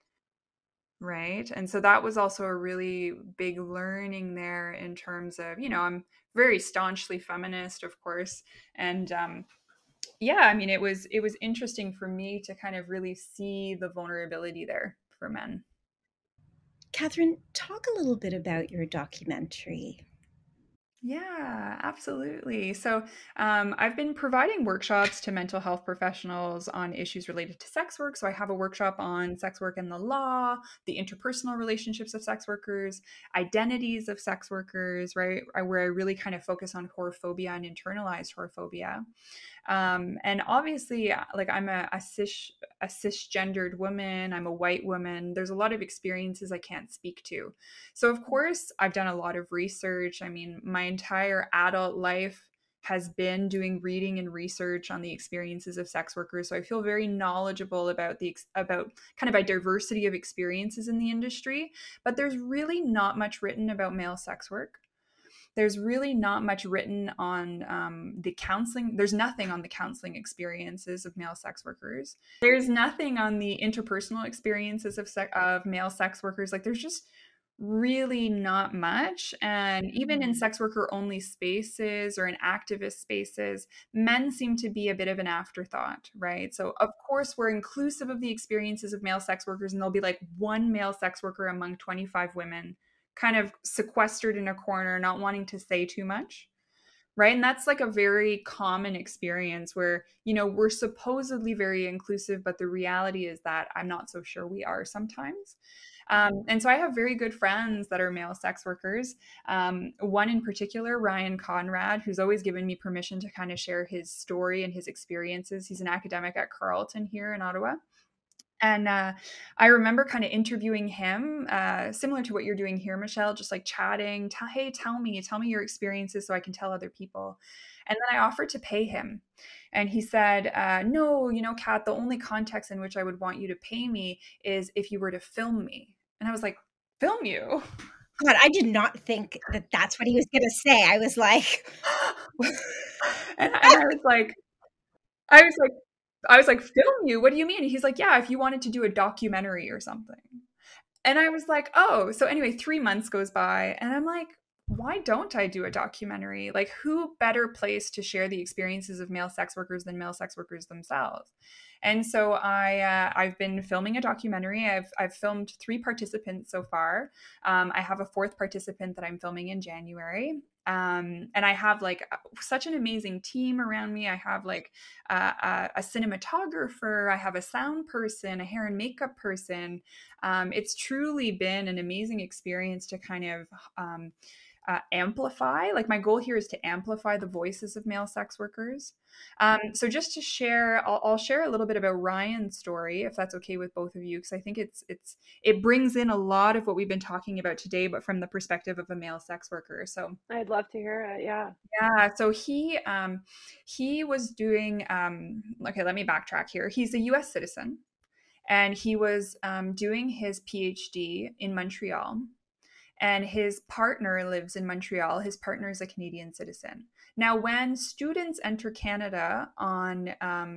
right? And so that was also a really big learning there in terms of, I'm very staunchly feminist, of course, and yeah, I mean, it was interesting for me to kind of really see the vulnerability there for men. Catherine, talk a little bit about your documentary. Yeah, absolutely. So, I've been providing workshops to mental health professionals on issues related to sex work. So, I have a workshop on sex work and the law, the interpersonal relationships of sex workers, identities of sex workers, right? Where I really kind of focus on whorephobia and internalized whorephobia. And obviously, like I'm a cisgendered woman, I'm a white woman. There's a lot of experiences I can't speak to. So of course, I've done a lot of research. I mean, my entire adult life has been doing reading and research on the experiences of sex workers. So I feel very knowledgeable about about kind of a diversity of experiences in the industry, but there's really not much written about male sex work. There's really not much written on the counseling. There's nothing on the counseling experiences of male sex workers. There's nothing on the interpersonal experiences of male sex workers. Like there's just really not much. And even in sex worker only spaces or in activist spaces, men seem to be a bit of an afterthought, right? So, of course, we're inclusive of the experiences of male sex workers, and there'll be like one male sex worker among 25 women, kind of sequestered in a corner, not wanting to say too much. right? And that's like a very common experience where, you know, we're supposedly very inclusive, but the reality is that I'm not so sure we are sometimes. And so I have very good friends that are male sex workers. One in particular, Ryan Conrad, who's always given me permission to kind of share his story and his experiences. He's an academic at Carleton here in Ottawa. And I remember kind of interviewing him, similar to what you're doing here, Michelle, just like chatting, hey, tell me your experiences so I can tell other people. And then I offered to pay him. And he said, no, you know, Kat, the only context in which I would want you to pay me is if you were to film me. And I was like, film you? God, I did not think that that's what he was going to say. I was like, and I was like, film you? What do you mean? And he's like, yeah, if you wanted to do a documentary or something. And I was like, oh, so anyway, 3 months goes by and I'm like, why don't I do a documentary? Like, who better place to share the experiences of male sex workers than male sex workers themselves? And so I've been filming a documentary. I've filmed 3 participants so far. I have a 4th participant that I'm filming in January. And I have like such an amazing team around me. I have like a cinematographer, I have a sound person, a hair and makeup person. It's truly been an amazing experience to kind of amplify. Like, my goal here is to amplify the voices of male sex workers. So just to share, I'll share a little bit about Ryan's story, if that's okay with both of you, because I think it brings in a lot of what we've been talking about today, but from the perspective of a male sex worker. So I'd love to hear it. Yeah. Yeah. So he was doing. Okay, let me backtrack here. He's a U.S. citizen, and he was doing his PhD in Montreal. And his partner lives in Montreal. His partner is a Canadian citizen. Now, when students enter Canada on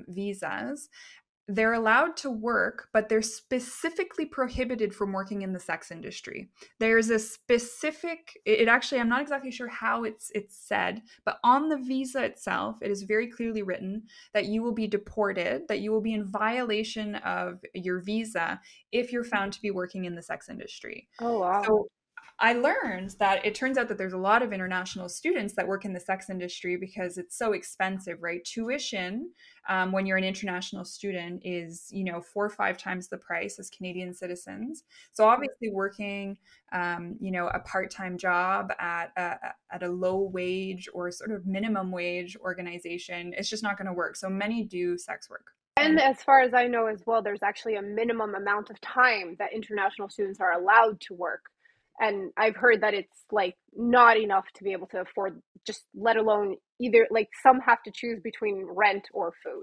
visas, they're allowed to work, but they're specifically prohibited from working in the sex industry. There's a specific, it actually, I'm not exactly sure how it's said, but on the visa itself, it is very clearly written that you will be deported, that you will be in violation of your visa if you're found to be working in the sex industry. Oh, wow. So I learned that it turns out that there's a lot of international students that work in the sex industry because it's so expensive, right? Tuition, when you're an international student, is, you know, 4 or 5 times the price as Canadian citizens. So obviously working, you know, a part-time job at a low wage or sort of minimum wage organization, it's just not going to work. So many do sex work. And as far as I know as well, there's actually a minimum amount of time that international students are allowed to work. And I've heard that it's like not enough to be able to afford, just let alone either, like some have to choose between rent or food.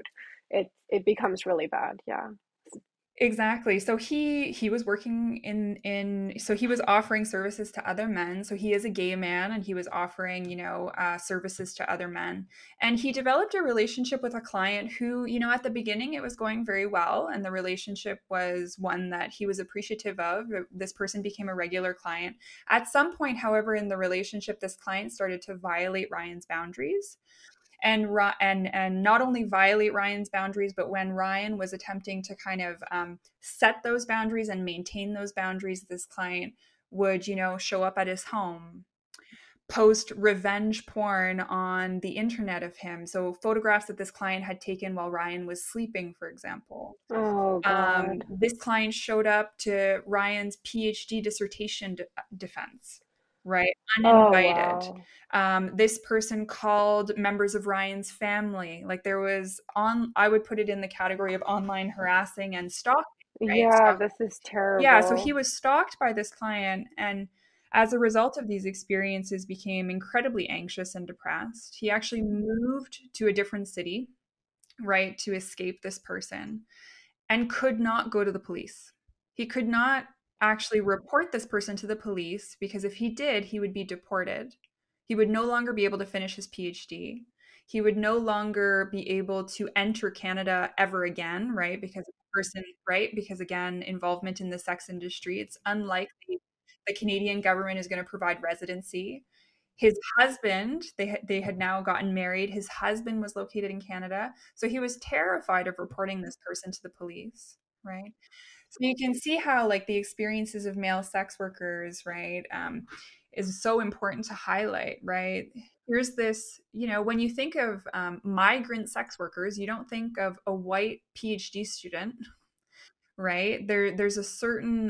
It becomes really bad. Yeah. Exactly. So he was working in so he was offering services to other men. So he is a gay man, and he was offering, you know, services to other men. And he developed a relationship with a client who, you know, at the beginning it was going very well, and the relationship was one that he was appreciative of. This person became a regular client. At some point, however, in the relationship, this client started to violate Ryan's boundaries. And not only violate Ryan's boundaries, but when Ryan was attempting to kind of set those boundaries and maintain those boundaries, this client would, you know, show up at his home, post revenge porn on the internet of him. So photographs that this client had taken while Ryan was sleeping, for example. Oh, God. This client showed up to Ryan's PhD dissertation defense, right? Uninvited. Oh, wow. This person called members of Ryan's family. Like, there was I would put it in the category of online harassing and stalking, right? Yeah, this is Yeah, so he terrible. was stalked by this client, and as a result of these experiences became incredibly anxious and depressed. He actually moved to a different city, right, to escape this person, and could not go to the police. He could not actually report this person to the police because if he did, he would be deported. He would no longer be able to finish his PhD. He would no longer be able to enter Canada ever again, right? Because the person, right? Because again, involvement in the sex industry, it's unlikely the Canadian government is going to provide residency. His husband, they had now gotten married. His husband was located in Canada. So he was terrified of reporting this person to the police, right? So you can see how, like, the experiences of male sex workers, right? is so important to highlight, right? Here's this, when you think of migrant sex workers, you don't think of a white PhD student, right? There's a certain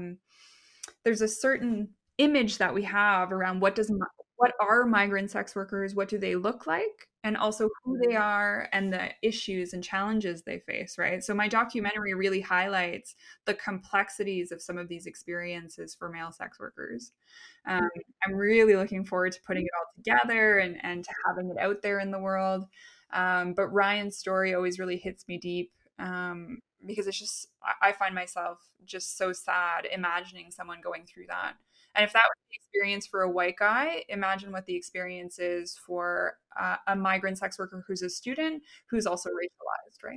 image that we have around what are migrant sex workers, what do they look like, and also who they are and the issues and challenges they face, right? So my documentary really highlights the complexities of some of these experiences for male sex workers. I'm really looking forward to putting it all together and to having it out there in the world. But Ryan's story always really hits me deep, because it's just, I find myself just so sad imagining someone going through that. And if that was the experience for a white guy, imagine what the experience is for a migrant sex worker who's a student, who's also racialized, right?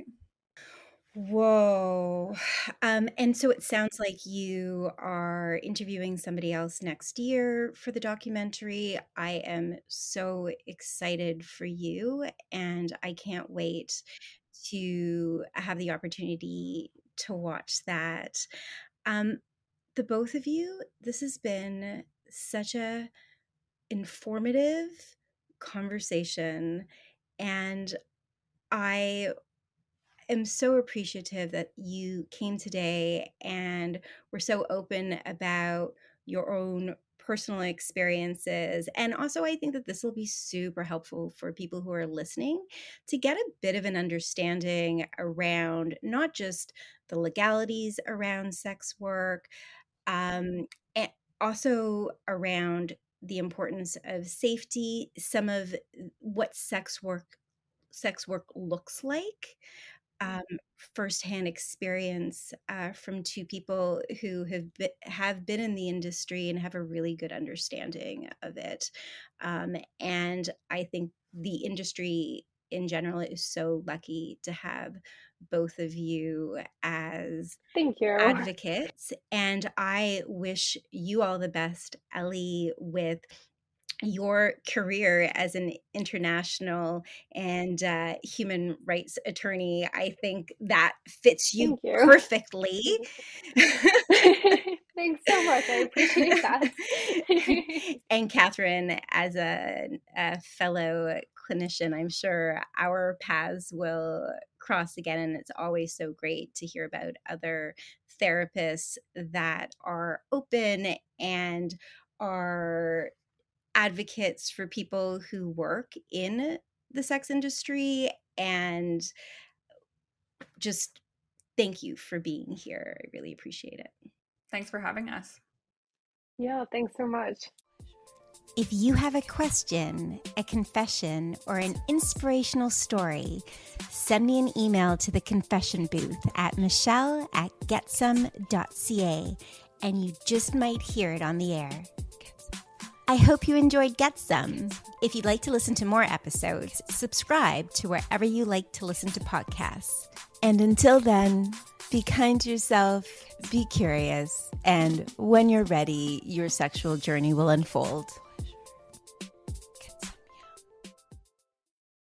Whoa. And so it sounds like you are interviewing somebody else next year for the documentary. I am so excited for you, and I can't wait to have the opportunity to watch that. The both of you, this has been such a informative conversation, and I am so appreciative that you came today and were so open about your own personal experiences. And also, I think that this will be super helpful for people who are listening to get a bit of an understanding around not just the legalities around sex work, and also around the importance of safety, some of what sex work looks like, firsthand experience from two people who have been in the industry and have a really good understanding of it. And I think the industry in general is so lucky to have both of you as Thank you. advocates. And I wish you all the best, Ellie, with your career as an international and human rights attorney. I think that fits you perfectly. Thanks so much. I appreciate that. And Catherine, as a fellow clinician, I'm sure our paths will cross again. And it's always so great to hear about other therapists that are open and are advocates for people who work in the sex industry. And just thank you for being here. I really appreciate it. Thanks for having us. Yeah, thanks so much. If you have a question, a confession, or an inspirational story, send me an email to the confession booth at michelle@getsome.ca, and you just might hear it on the air. I hope you enjoyed Get Some. If you'd like to listen to more episodes, subscribe to wherever you like to listen to podcasts. And until then, be kind to yourself, be curious, and when you're ready, your sexual journey will unfold.